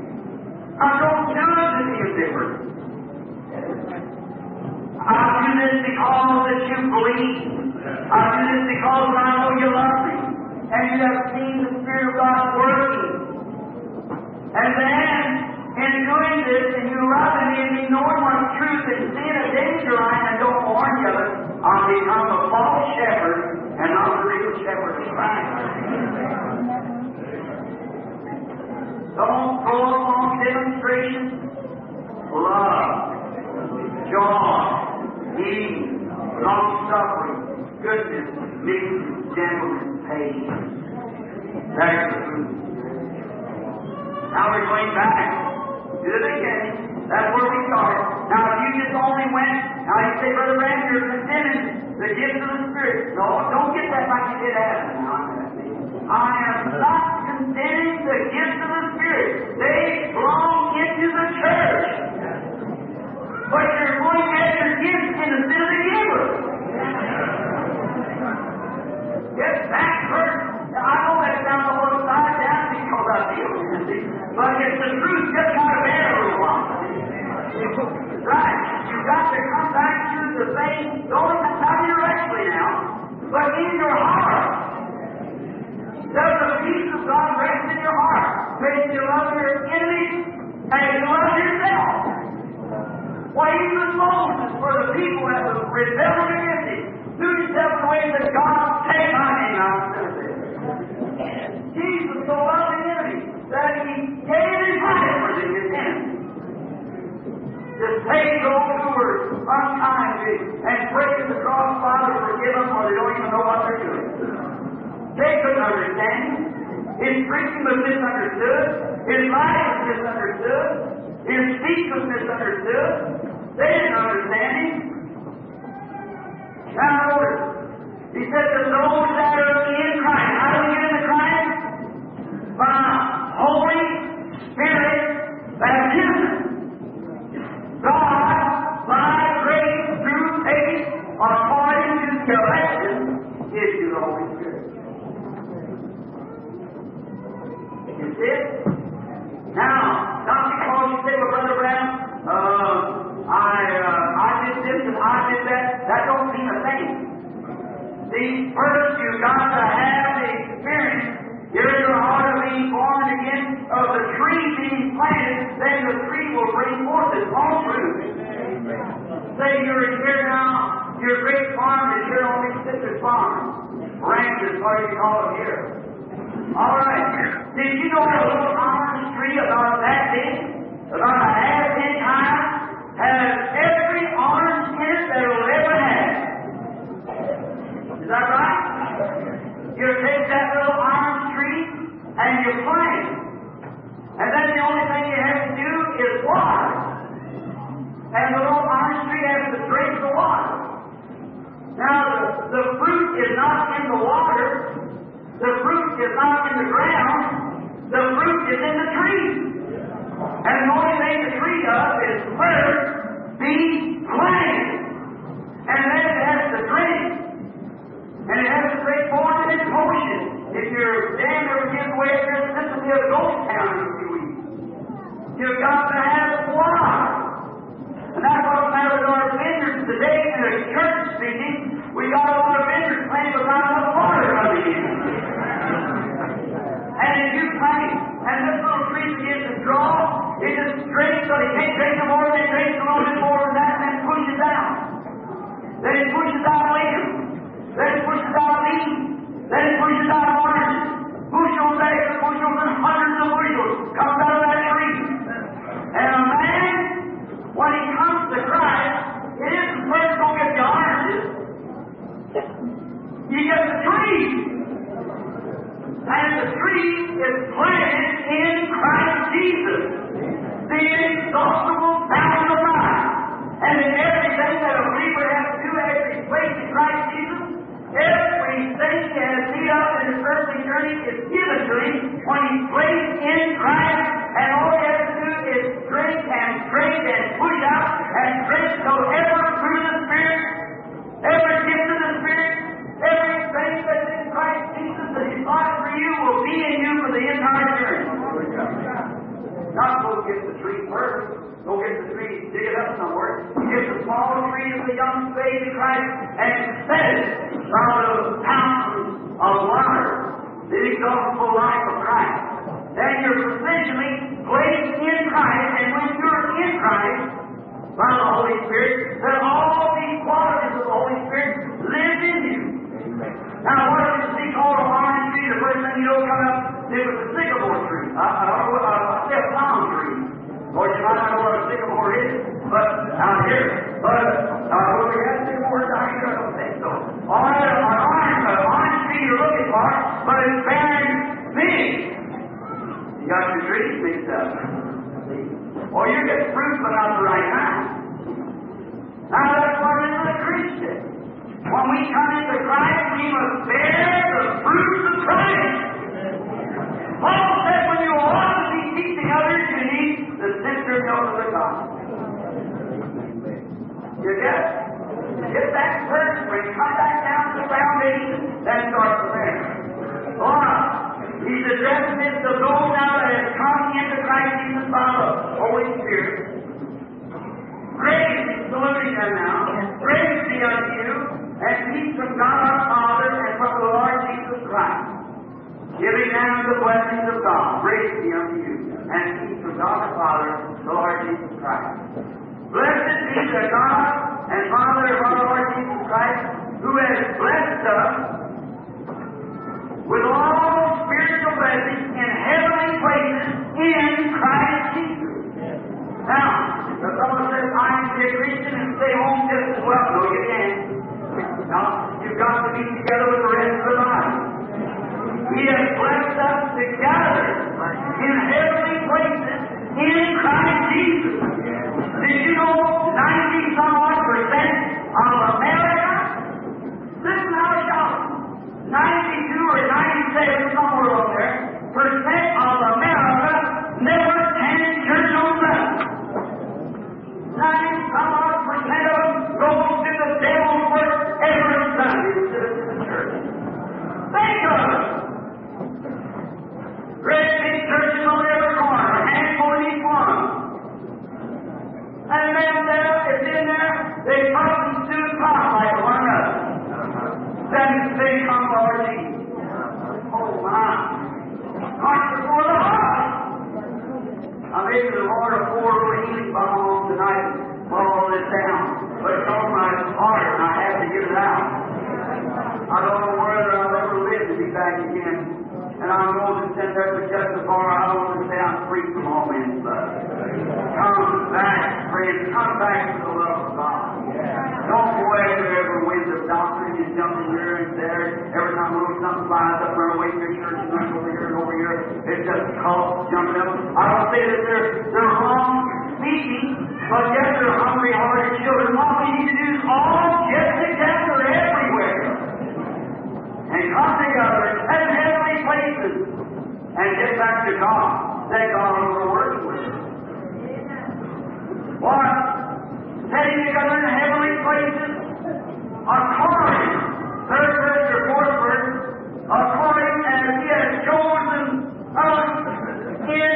And then, in doing this, and you loving me and me knowing what's truth and seeing a danger line and don't warn the other, I'll become a false shepherd and not the real shepherd of Christ. Don't go along demonstrations. Love, joy, peace, long-suffering, goodness, meekness, gentleness, patience. That's the truth. Now we're going back to the beginning. That's where we started. Now if you just only went, now you say, Brother Brand, you're condemning the gifts of the Spirit. No, don't get that like you did Adam. I am not condemning the gifts of the Spirit. They belong into the church. But you're going after gifts instead of the giver. Yes, that's hurt. I know that sounds a little side down because I feel it. But it's the truth, just kind of everyone. Right. You've got to come back to the thing, don't not directly now, but in your heart. Does the peace of God rest in your heart? May you love your enemies and you love yourself. Why, even Moses, for the people that was rebelling against him, threw himself in the way that God take my name out of this. Jesus so loved the enemy that he gave his life for his enemies. To save those who were unkind and pray to the cross, Father, forgive them, or they don't even know what they're doing. They couldn't understand him. His preaching was misunderstood. His life was misunderstood. His speech was misunderstood. They didn't understand him. Now notice, he said to those that are in Christ. How do we get into Christ? By Holy Spirit baptism. God, by grace through faith, according to the election, gives you the Holy Spirit. You see it? Now, not because you say, well, Brother Brown, I did this and I did that. That don't mean a thing. See, first you've got to have the experience. You're in the heart of being born again, of the tree being planted, then the tree will bring forth its own fruit. Say you're here now, your great farm is here on Big Citrus Farm. Ranch is what you call it here. All right. Did you know a little orange tree about that big, about a half-inch high, has every orange in it that it'll ever have? Is that right? You take that little orange tree and you plant it. And then the only thing you have to do is water. And the little orange tree has to drink the water. Now, the fruit is not in the water. The fruit is not in the ground. The fruit is in the tree. And the only thing the tree does is first be planted. And then it has to drink. And it has to drink more than its motion. If your dam ever gives away, this will be a ghost town in a few weeks. You've got to have water. And that's what's the matter with our vineyards today. In the church speaking, we got a lot of vineyards planted without enough water coming in. And if you plant, and this little tree begins to draw, it just drinks, so he can't drink no more, then it drinks a little bit more than that, and then pushes out. Then it pushes out lemon. Then it pushes out leaves. Then it pushes out oranges. Bushels after bushels and hundreds of bushels comes out of that tree. And a man, when he comes to Christ, it isn't first going to get the oranges. You get the tree. And the tree is planted in Christ Jesus, the inexhaustible fountain of life. And in everything that a believer has to do as he's placed in Christ Jesus, everything he has need of in his earthly journey is given to him when he's placed in Christ, and all he has to do is drink and push out and drink till every fruit of the Spirit, every gift of the Spirit, everything that's in Christ Jesus that He's got for you will be in you for the entire journey. Not go get the tree first. Go get the tree, dig it up somewhere. Get the small tree of the young baby Christ and set it from the fountain of water, the inexhaustible life of Christ. Then you're positionally Or you get fruit but not the right kind. Now that's what it is a Christian. When we come into Christ, we must bear the fruits of Christ. Paul said when you ought to be teaching others, you need the sincere milk of the gospel. You get it? Get that first when you come back down to the foundation, then start from there. Alright. He's addressing this to those now that have come into Christ Jesus by the Holy Spirit. Grace, saluting them now. Grace be unto you, and peace from God our Father and from the Lord Jesus Christ. Giving them the blessings of God. Grace be unto you, and peace from God our Father, the Lord Jesus Christ. Blessed be the God and Father of our Lord Jesus Christ, who has blessed us with all spiritual blessings in heavenly places in Christ Jesus. Now, the fellow says, I can be a Christian and stay home just as well. No, you can't. Now, you've got to be together with the rest of the body. He has blessed us together in heavenly places in Christ Jesus. Did you know 90-some-odd% of America? Listen how it goes. 92 or 97, somewhere over there, percent of America never attend church on Sunday. 90-some-odd% of them goes to the devil's work every Sunday instead of the church. Think of it. Great big churches on every corner, a handful in each one. And then there, it's in there, they talk and stew and talk like one another. Then they come to our Jesus. Oh my. March before the heart. Now maybe the Lord will pour a healing balm on tonight and all this down. But it's on my heart and I have to get it out. I don't know whether I'll ever live to be back again. And I'm going to stand there for just as far. I want to say I'm free from all men's blood. Come back, friends. Come back to the love of God. Don't go after every wind of doctrine and jumping here and there. Every time something flies up, run away from your church and run over here and over here. It's just cults jumping up. I don't say that they're wrong speaking, but yet they're hungry-hearted children. What we need to do is all get together everywhere and come together in heavenly places and get back to God. That God will work with us. What? Setting together in heavenly places according, third verse or fourth verse, according as He has chosen us in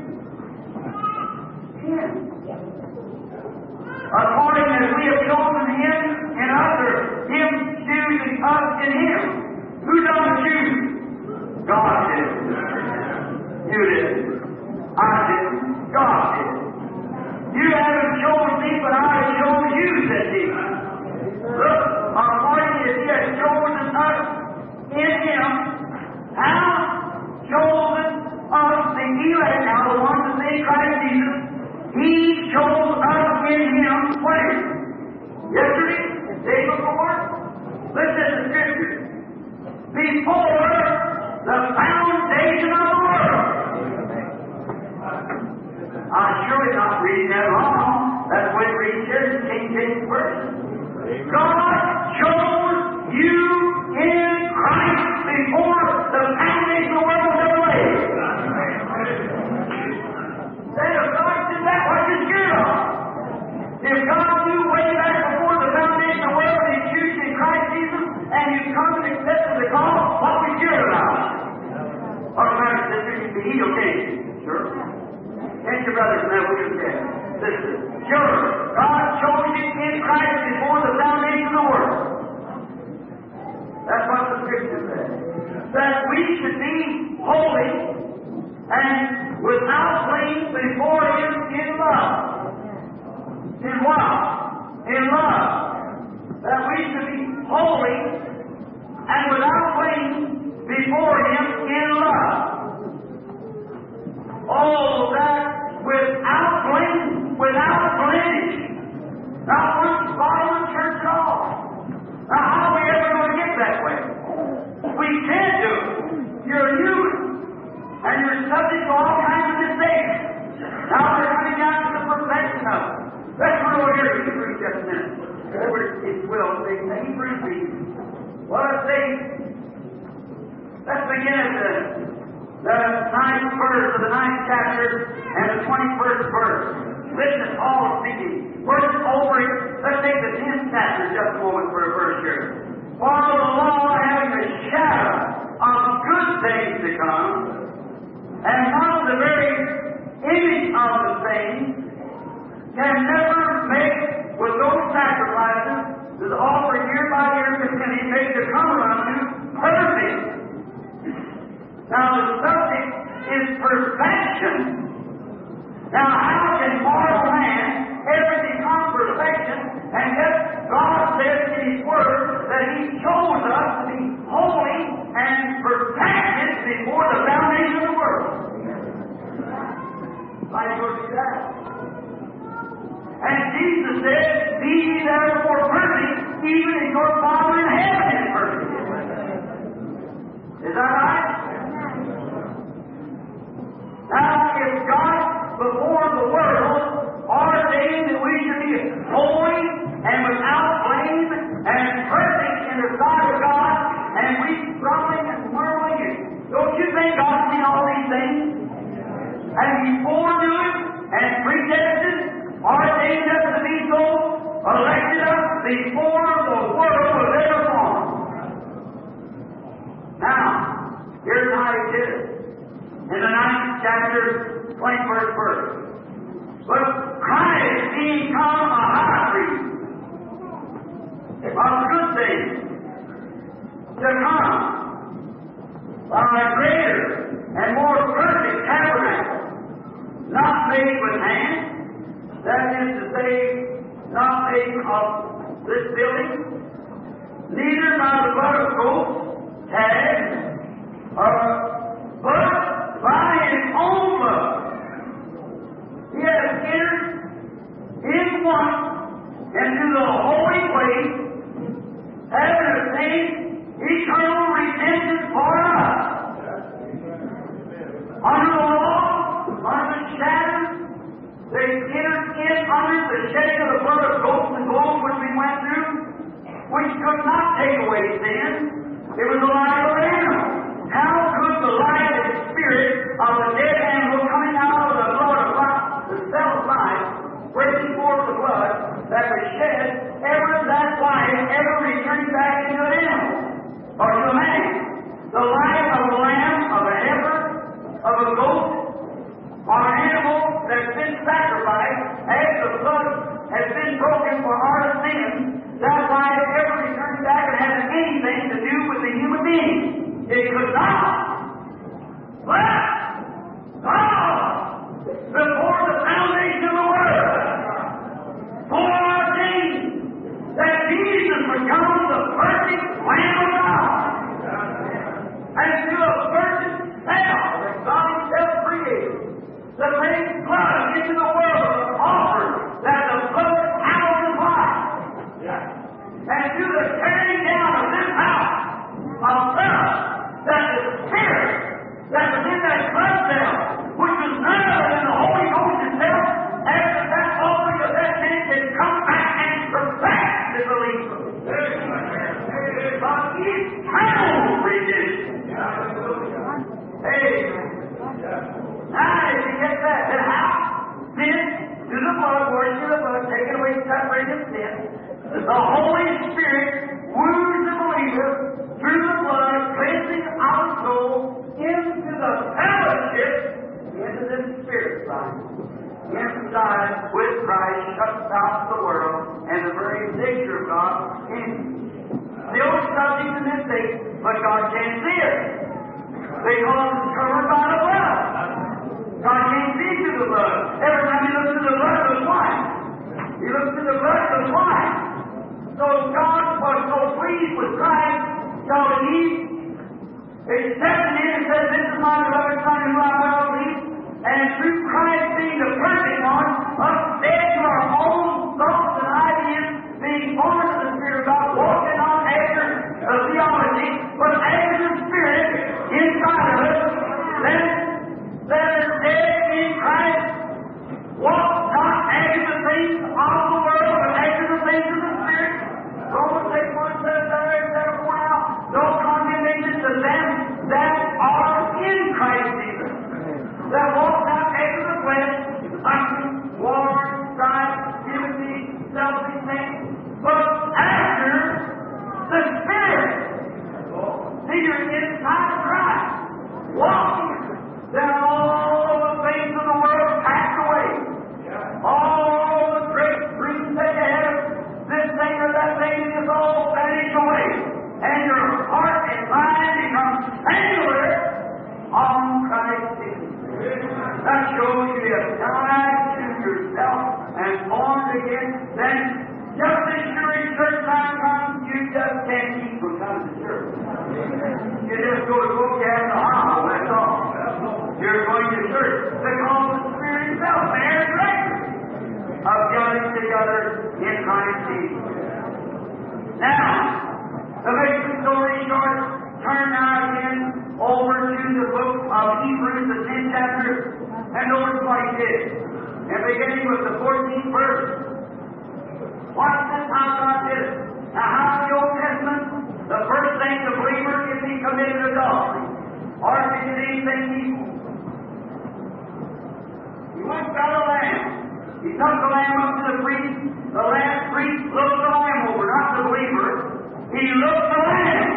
Him. According as we have chosen Him in us, or Him choosing us in Him. Who don't choose? God did. You did. I did. God did. You haven't chosen me, but I have chosen you, said Jesus. Look, according as He has chosen us in Him, how chosen us, the elect, now the ones that say Christ Jesus, He chose us in Him when? Yesterday? Day before? Listen to the Scripture. Before the foundation of the world. I'm surely not reading that wrong. That's what it reads here in King James Version. God chose you in Christ before the foundation of the world was ever laid. Then if God did that, what you scared of? If God knew way back before the foundation of the world that He chose you in Christ Jesus, and you come and accept the call, what we scared about? Our brother and sister, you can be healed, can't you? Sure. Can't your brothers know what you said? Listen. Sure. God chose you in Christ before the foundation of the world. That's what the Scripture says. That we should be holy and without blame before Him in love. In what? In love. That we should be holy and without blame before Him in love. Oh, that without blame, without blemish. Not one spot in the church at all. Now, how are we ever going to get that way? We can't do it. You're human. And you're subject to all kinds of mistakes. Now we're coming down to the chapter and the 21st verse. Listen to Paul speaking. Verse over it. Let's take the 10th chapter just a moment for a verse here. For the law having a shadow of good things to come, and not the very image of the things, can never make with those sacrifices that offer year by year continually make the comer unto perfect. Now the subject is perfection. Now how can mortal man ever become perfection? And yet God says in His Word that He chose us to be holy and perfected before the foundation of the world. I told you that. And Jesus said, be ye therefore perfect, even as your Father in heaven is perfect. Is that right? Now, if God, before the world, ordained that we should be holy and without blame and perfect in the sight of God, and we grumbling and murmuring, don't you think God seen all these things? And He foreknew it and predestined, ordained us to be so, elected us before the world was ever formed. Now, here's how He did it. In the 9th chapter, 21st verse. But Christ being come a high priest of good things to come, a greater and more perfect tabernacle, not made with hands, that is to say, not made of this building, neither by the blood of goats, calves, but by His own blood. He has entered in once into the holy place, having obtained eternal redemption for us. Under the law, under the shadow, they entered in under the shedding of the blood of goats and bulls which we went through, which could not take away sin. It was the life of an animal. How could the life and spirit of the dead animal coming out of the blood of life, the cell of life, breaking forth the blood that was shed, ever that life ever returning back into an animal or to a man? The life of a lamb, of a heifer, of a goat, or an animal that's been sacrificed as the blood has been broken for our sins, that life ever returns back and has anything to do with the human being. It could not. But God, before the foundation of the world, foreordained that Jesus would come the perfect Lamb of God, and to a virgin cell that God Himself created, to bring blood into the world, to offer that the blood houses life, and to the tearing down of this house of love, that the Spirit that was in that blood cell, which was none other than the Holy Ghost Himself, after that offering of that man can come back and perfect the believer. But eternal redemption. Amen. Now, if you get that, then how? Sin to the blood, word to the blood, taking away separated sin. The Holy Spirit woos the believer through the blood, cleansing our soul into the fellowship, into this Spirit side. Inside with Christ shuts out the world and the very nature of God in Him. Still subject to mistake, but God can't see it. Because it's covered by the blood. God can't see through the blood. Every time He looks to the blood, it was white. He looks to the blood, it was white. So God was so pleased with Christ, so He accepted Him and said, "This is my beloved Son, whom I well please." And through Christ being the perfect one, us dead to our own thoughts and ideas, being born of the Spirit of God, walking on after the theology, but after the Spirit inside of us, then that is dead in Christ Jesus. Now, to make the story short, turn now again over to the book of Hebrews, the 10th chapter, and notice what he did. And beginning with the 14th verse. Watch this, how God did it. Now, how in the Old Testament, the first thing the believer, if he committed adultery, or if he did anything evil, he went and got a lamb. He took the lamb up to the priest. The last priest looked the lamb over, not the believer. He looked the lamb.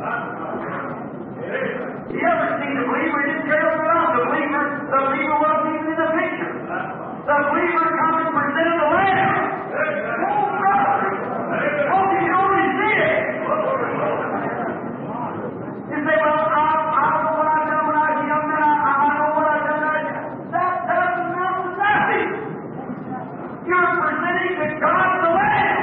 You ever seen the believer? He didn't care about the believer. The believer wasn't even in the picture. The believer comes and presented the lamb. Oh, brother! Oh, you can only see it. You say, well, I know what I've done when I was young, and I know what I've done. That doesn't amount to nothing. You're presenting to God the lamb.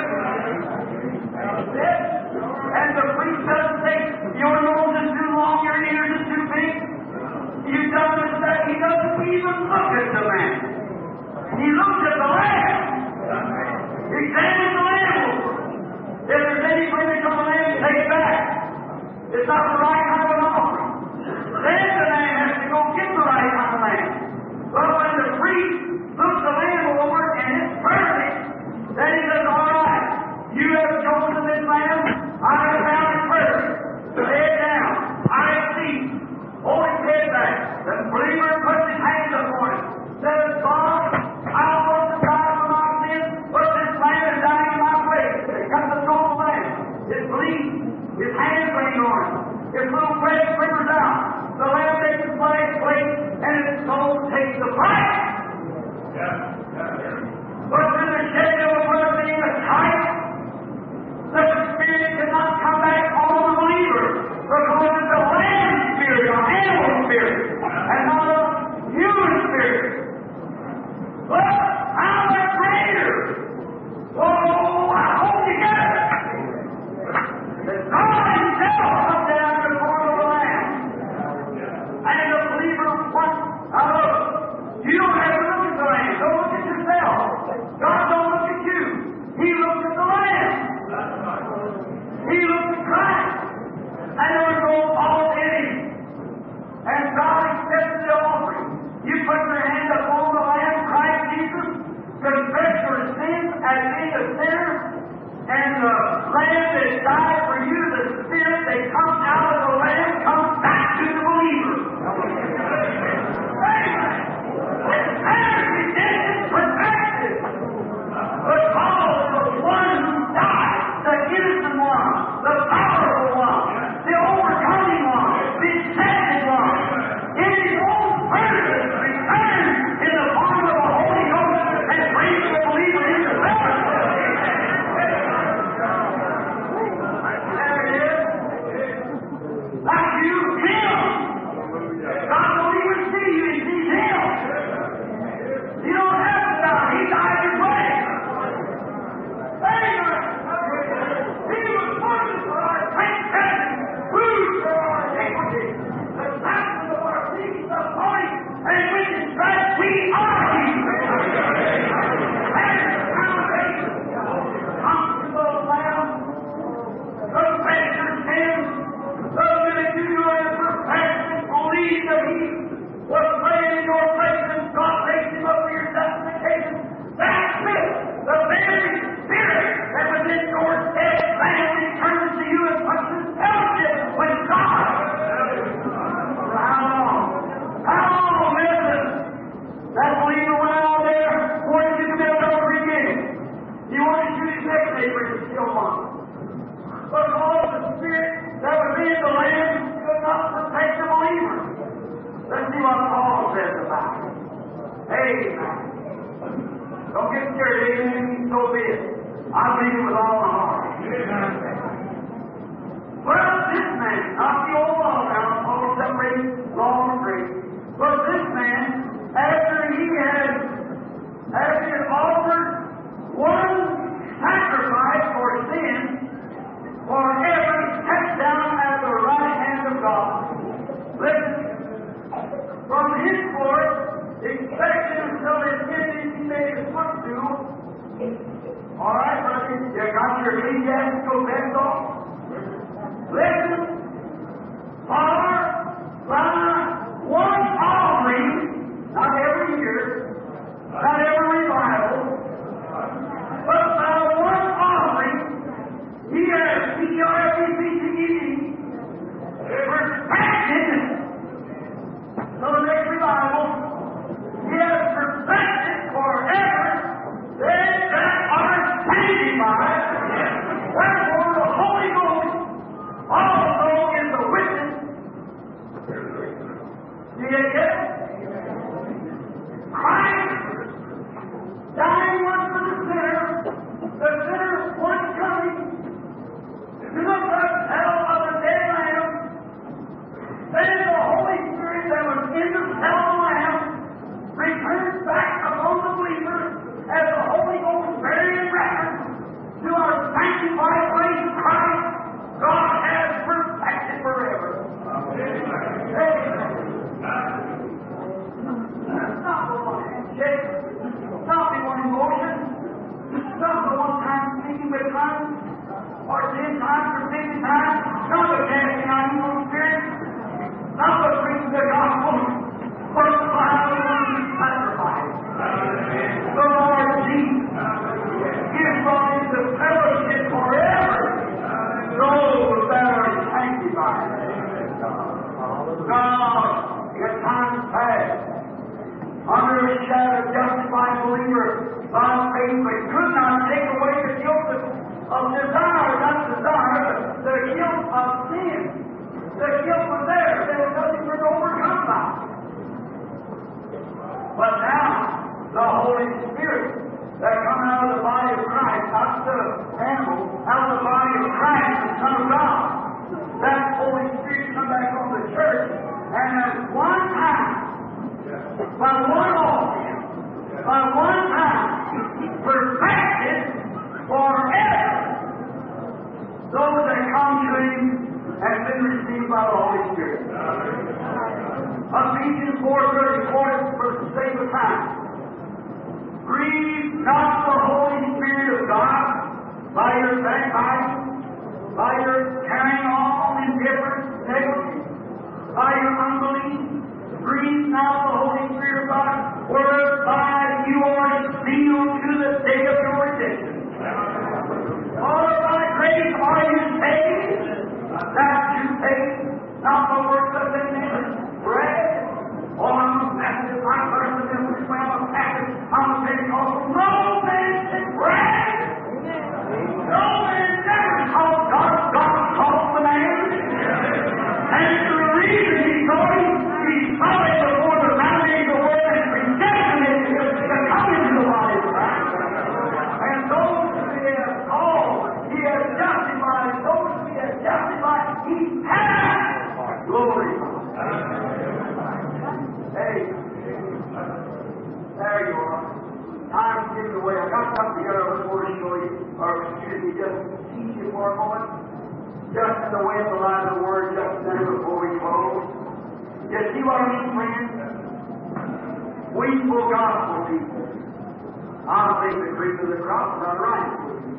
And the priest doesn't say, your nose is too long, your ears are too big. You don't understand. He doesn't even look at the man. He looks at the lamb. Examine the lamb over. If there's any blemish on the lamb, take it back. It's not the right kind of an offering. Then the man has to go get the right kind of lamb. But when the priest looks the lamb over and it's perfect, then he says, all right, you have chosen this lamb. I have found it perfect. Lay it down. I see. Hold his head back. The believer puts his hands upon it. Says, God, I want to die for my sins, but this lamb is dying in my place. They cut the throat of the lamb. It bleeds. His hands laying on it. His little flesh quivers out. The lamb takes the place, and its soul takes the price. But through the shedding of the blood being a type, the Spirit cannot come back on the believer because it's a lamb spirit, an animal spirit, and not a human spirit. But how much greater? Oh, I hope you get it. That God Himself comes down in the form of a lamb. And the believer wants, now look, you don't have to look at the lamb. Don't look at yourself. God don't look at you. He looks at the lamb. He looked at Christ, and there was no fault in Him. And God accepted the offering. You put your hand upon the Lamb, Christ Jesus, confess your sins as being a sinner, and the Lamb that died for you, the Spirit that comes out of the Lamb, comes back to the believer. It's better redemption perfected. Because the one who died, the innocent one, the powerful one, the overcoming one, the accepted one, in His own person, returned in the form of the Holy Ghost and brings the believer into fellowship. There it is. Like you, Him. God don't even see you, He sees Him. You don't have to die. He died your place. He was punished for our transgression, bruised for our iniquity, the chastisement of our peace is upon Him, and with His stripes we are healed. That's the foundation. Come to the Lamb, confess your sins, those that you are in perfection, believe that He was slain in your place and God raised Him up for your justification. That's it. The very Spirit that was in your stead lamb returns to you and puts in fellowship with God. For how long? How long, listen? That believer went out there, wanted to commit adultery again. He wanted to shoot his next neighbor and kill one. But all the Spirit that was in the lamb could not protect the believer. Let's see what Paul says about it. Amen. Don't get scared, amen. So be it. I believe it with all my heart. Well, this man, not the old law now, Paul separated law and grace. But this man, after he had offered one sacrifice for sin, forever sat down at the right hand of God. Listen, from his court, expecting until his enemies he made his footstool, under ecclesiastical vessel. Listen, for by one offering, not every year, not every revival, but by one offering, He has P-R-E-C-T-E, perfected. So the next revival, He has perfected forever they that are sanctified. Wherefore the Holy Ghost also is the witness. Do you get it? Christ dying once for the sinner once coming to the first hell of the dead lamb. Then the Holy Spirit that was in the cell of the lamb returns back upon the believer as the Holy Ghost bearing record to our sanctified grace of Christ. God has perfected forever. Not for one handshake, not for one emotion, not for one time speaking with tongues, or 10 times or 50 times, not for casting out evil spirits, not for preaching the gospel, but for the sacrifice. The Lord Jesus is brought into fellowship forever. Those that are sanctified. God, in times past, under the shadow of justified believer by faith, but could not take away the guilt of desire, not desire, but the guilt of sin. The guilt was there. There was nothing for to overcome by. But now, the Holy Spirit that come out of the body of Christ, not the animal, out of the body of Christ, the Son of God, that Holy Spirit come back on the church, and at one time, by one offering, by one time, perfected forever those that come to Him have been received by the Holy Spirit. Ephesians 4:34, for the sake of time. Grieve not the Holy Spirit of God by your backbiting, by your carrying on indifference, negligence, by your unbelief. Grieve not the Holy Spirit of God, whereby you are sealed to the day of your redemption. For by grace are you saved, that you faith, not the works of the men, bread, or I'm a Baptist, I'm a Presbyterian, I'm a Baptist, I'm a Pentecostal. No man can brag. No man never called God. God called the man. And the reason He called him, He saw it before the foundation of the world and predestinated him to come into the body of Christ. And those who He has called, He has justified. Those who He has justified, He has glory. Hey, there you are. Time's getting away. I got something here I want to show you, or excuse me, just teach you for a moment. Just in the way of the line of the Word, just then before we close. You see what I mean, friends? We full gospel people. I don't think the creep of the cross is not right.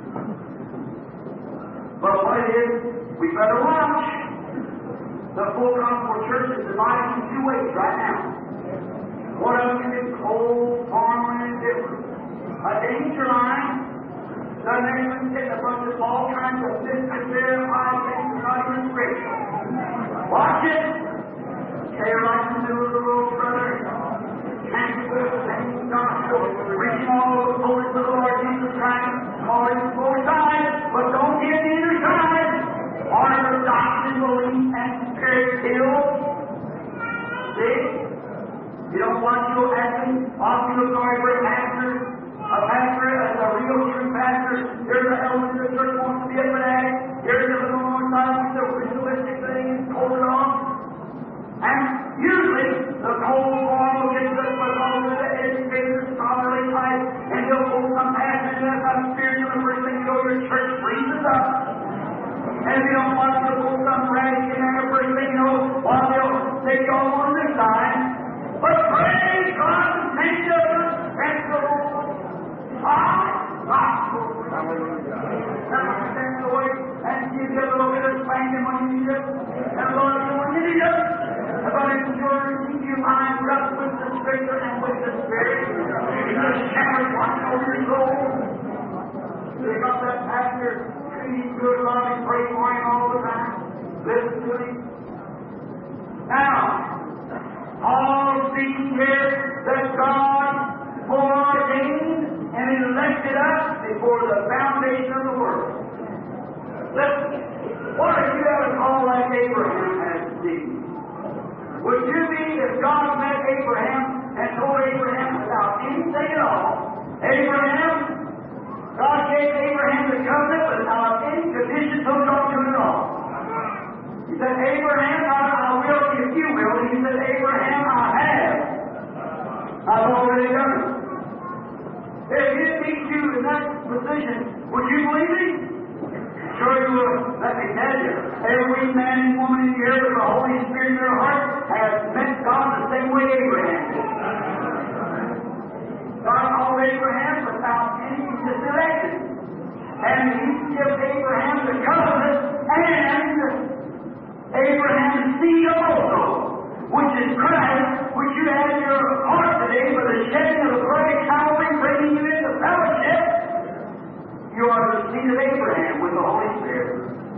But what it is, we better watch. The full gospel church is divided in two ways right now. One of them is cold, formal, and indifferent. A danger line. The next one is a bunch of all kinds of misconceived high things not even spiritual. Watch it. Stay right in the middle of the road, brother. And you put the same gospel, reaching all the fullness of the Lord Jesus Christ, calling the both sides, but don't get either side. Or the doctrine, belief, and spirit filled. See? You don't want to go acting, often feel sorry for a pastor as a real true pastor. Here's an elder in the church who wants to be a fanatic. Here's a little more time with the ritualistic thing and hold it on. And usually the cold form will get to all the educators, scholarly type, and he'll pull some pastor that's not spiritual, and first thing you know, your church freezes up. And if you don't want to pull some radical in there, first thing you know, well, they'll take you all on this side. But praise God and thank you and watching over your soul. Pick up that pastor, treat him good, love him, pray for him all the time. Listen to him. Now, Paul speaking here that God foreordained and elected us before the foundation of the world. Listen, what if you had a call like Abraham has seen? Would you be, if God met Abraham and told Abraham without anything at all, Abraham, God gave Abraham the covenant without any conditions hooked onto it at all. He said, Abraham, I will if you will. And he said, Abraham, I have. I've already done it. If he meets you in that position, would you believe him? Sure you will. Let me tell you, every man and woman in here with the Holy Spirit in their heart has met God the same way Abraham did. God called Abraham without any diselection. And he gives Abraham the covenant and Abraham's seed also, which is Christ, which you have in your heart today by the shedding of the blood of Calvary, bringing you into fellowship. You are the seed of Abraham with the Holy Spirit.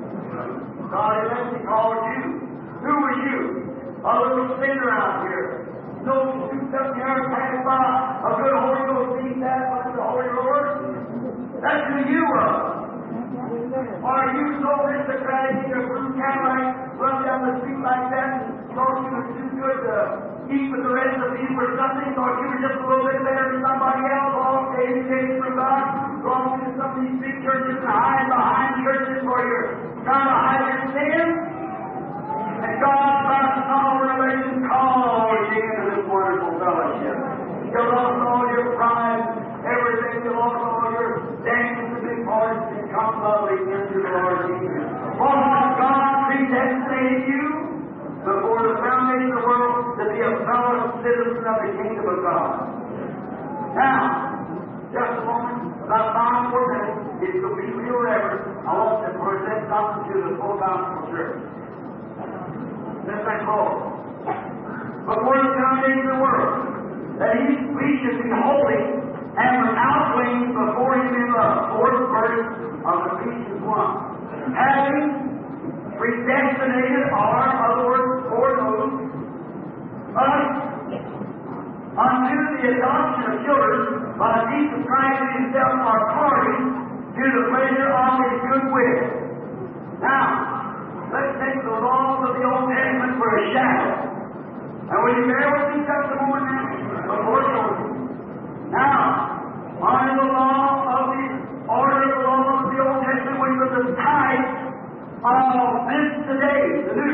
God eventually called you. Who was you? A little sinner out here. No stooped up here and passed by a good Holy Ghost seed that by the Holy Lord. That's who you are. Are you so aristocratic in your blue Cadillac, run down the street like that and thought you were too good to eat with the rest of the people or something? Thought you were just a little bit better than somebody else, all educated for God? Going to some of these big churches and hiding behind churches where you're trying to hide your sin? And God, by sovereign revelation, called you into this wonderful fellowship. You lost all your pride, everything. You lost all your dances and big parties and come lovely into the Lord Jesus. For God predestinated you before the foundation of the world to be a fellow citizen of the kingdom of God. Now, just a moment, about 5 more minutes, it will be real reverent. I want to present something to the full gospel church. Let's thank Lord. Before the foundation of the world, that we should be holy and without blame before Him in love. 4th verse of Ephesians 1. Having predestinated, or in other words, foreknown, us unto the adoption of children by Jesus Christ Himself, our party, to the pleasure of His good will. Now, let's take the laws of the Old Testament for a shadow. And will you bear with me just a moment now? Before showing. Now, under the law of the order of the law of the Old Testament, which was the type of this today, the new.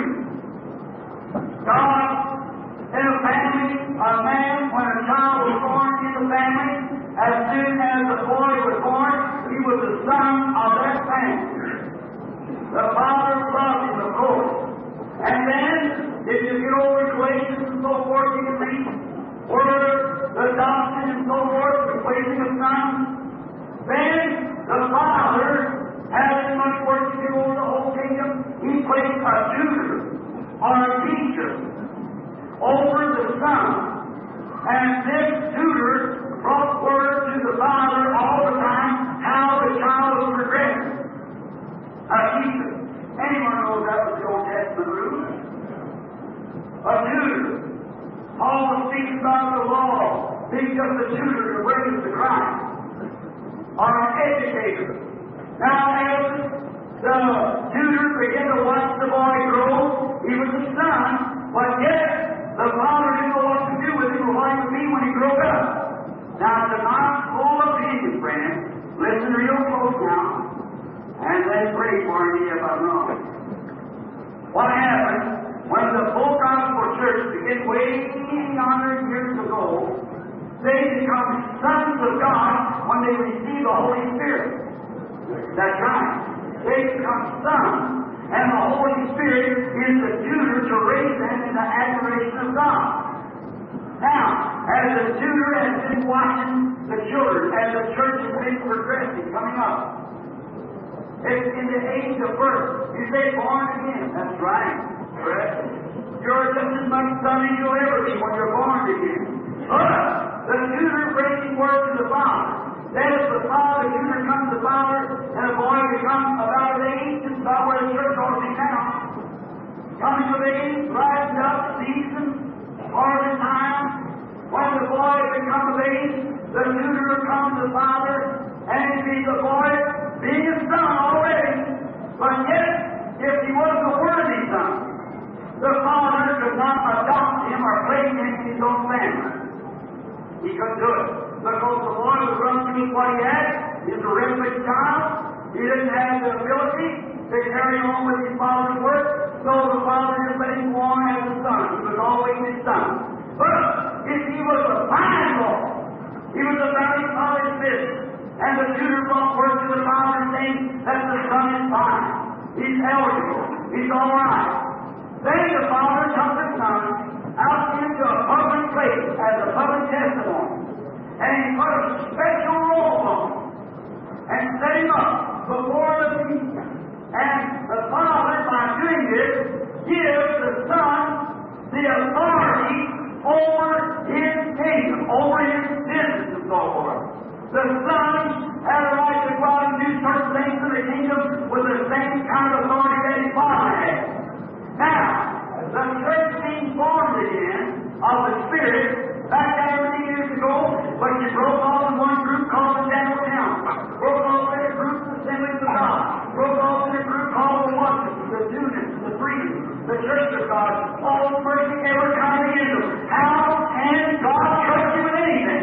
God, in a family, a man, when a child was born in the family, as soon as the boy was born, he was the son of that family. The father loved him, of course. And then, if you get over Galatians and so forth, you can read where the adoption and so forth, replacing of sons. Then, the father, having much work to do over the whole kingdom, he placed a tutor or a teacher over the son. And this tutor brought word to the father all the time how the child was progressing. A teacher. Anyone knows that was the Old Testament rule? A tutor. Paul was speaking about the law. He's just a tutor to bring to Christ. Or an educator. Now, as the tutor began to watch the boy grow, he was a son, but yet the father didn't know what to do with him or what he would be when he grew up. Now, it's not full of opinion, friends. Listen real close now, and then pray for me if I'm wrong. What happened when the full gospel church began way 100 years ago? They become sons of God when they receive the Holy Spirit. That's right. They become sons, and the Holy Spirit is the tutor to raise them in the admiration of God. Now, as the tutor has been watching the children, as the church has been progressing, coming up, it's in the age of birth. You say born again. That's right. Correct. You're just as much son as you'll ever be when you're born again. But the tutor bringing word to the father. become of age, the tutor comes to the father, and he's the boy being a son already. But yet, if he was a worthy son, the father could not adopt him or place him in his own family. He couldn't do it. Because the boy would run to meet what he had. He's a reckless child. He didn't have the ability to carry on with his father's work. So the father just let him go on as a son. He was always his son. But if he was a fine boy, he was a very polished business. And the tutor brought word to the father saying that the son is fine. He's eligible. He's all right. Then the father took the son out into a public place as a public testimony. And he put a special robe on him and set him up before the people. And the father, by doing this, gives the son the authority over his kingdom, over his business and so forth. The son had a right to go out and do certain things in the kingdom with the same kind of authority that his father had. Now, the church being formed again of the Spirit back there many years ago, but you broke off in one group called the General Town, broke off in a group the Assemblies of God, broke off in a group called the Oneness, the Dunamis, the Freedom, the Church of God, all the mercy ever coming into them. How can God trust you with anything?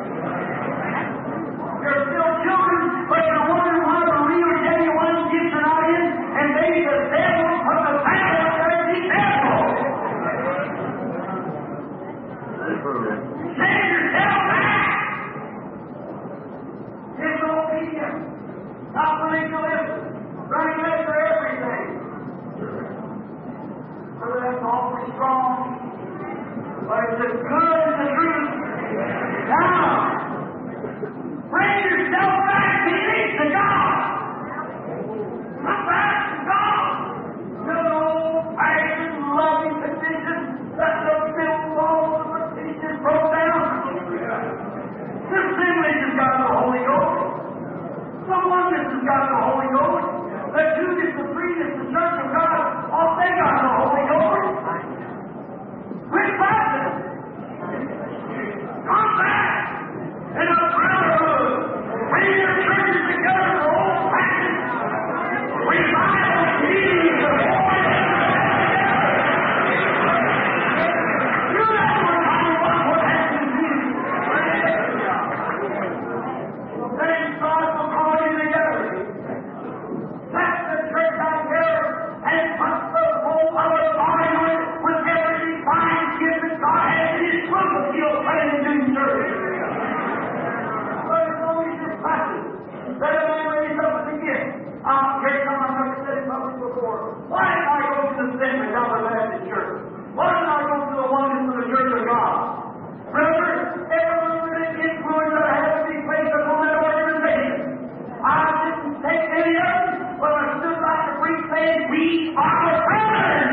You're still children, but you're wondering why the real genuine gifts are not in, and maybe the devil put the power up there and be careful. Send yourself back! Disobedience, not willing to listen, running after everything. Brother, that's awfully strong, but it's as good as the truth. Now, bring yourself back to God. Come back to God. No old-fashioned loving condition that the built walls of the Christian broke down. The Assemblies has got the Holy Ghost. The Oneness has got the Holy Ghost. The Dunamis, the Freedom, the Church of God, all they got the Holy Ghost. Quit fighting. Come back in a brotherhood. Bring your churches together for old-fashioned revival meetings of holiness. You never know what happens to you. Then God will call you together. Set the church out there and put the whole other body on it with every divine gift that God has in His book. He'll put it into His church. But it's always just practice. Let a man raise up with a gift. Here's something I've never said in public before. Why didn't I go to the Assembly down the Baptist Church? Why didn't I go to the Oneness of the Church of God? Brother, every little influence that I had to be placed upon that organization. I didn't take any of it, but I stood like a free saying, we are the brothers.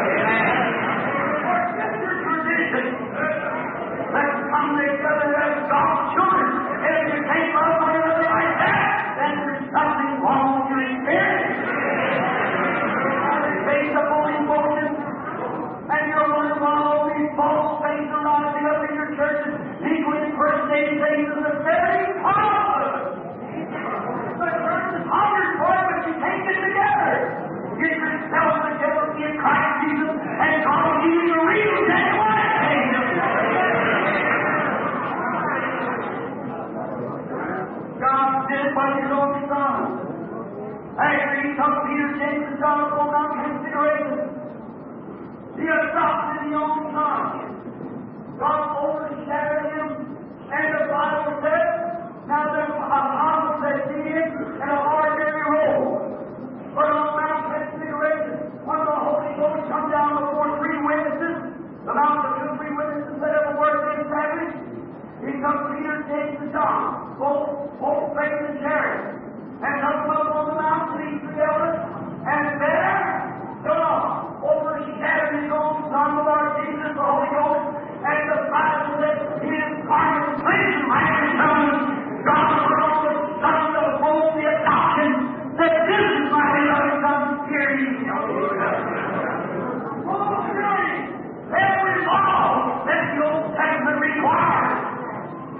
That's your tradition. Let's come together as God's children. And if you can't love one another like that, then there's something wrong with your spirit. It's based upon emotions. And you're wondering why all these false things are rising up in your churches. People impersonating things of the very power. The church is hungry for it, but you can't get together. Get yourself together in Christ Jesus, and God will give you the real genuine kingdom. God did it by His own Son. After He took Peter, James, and John upon Mount Transfiguration, He adopted His own Son. God overshadowed Him, and the Bible says, now the apostle said, see Him in an ordinary robe. But on Mount Transfiguration, when the Holy Ghost come down before three witnesses, the mouth of two, three witnesses said every word they established, He took Peter, James, and John, both faith and charity, and took them up on the mountain, these three elders, and there, God overshadowed His own Son, the Lord Jesus, the Holy Ghost, and the Bible says, His garment cleansed like His Son. God put on the Son of both the adoption, that this is my beloved Son, hear Ye. Oh, really? Every law that the Old Testament requires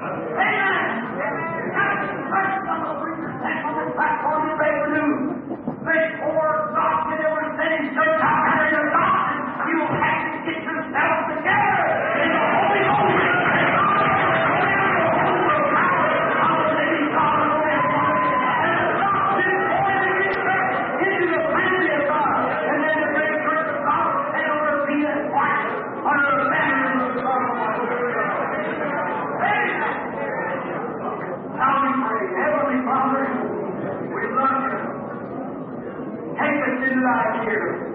here to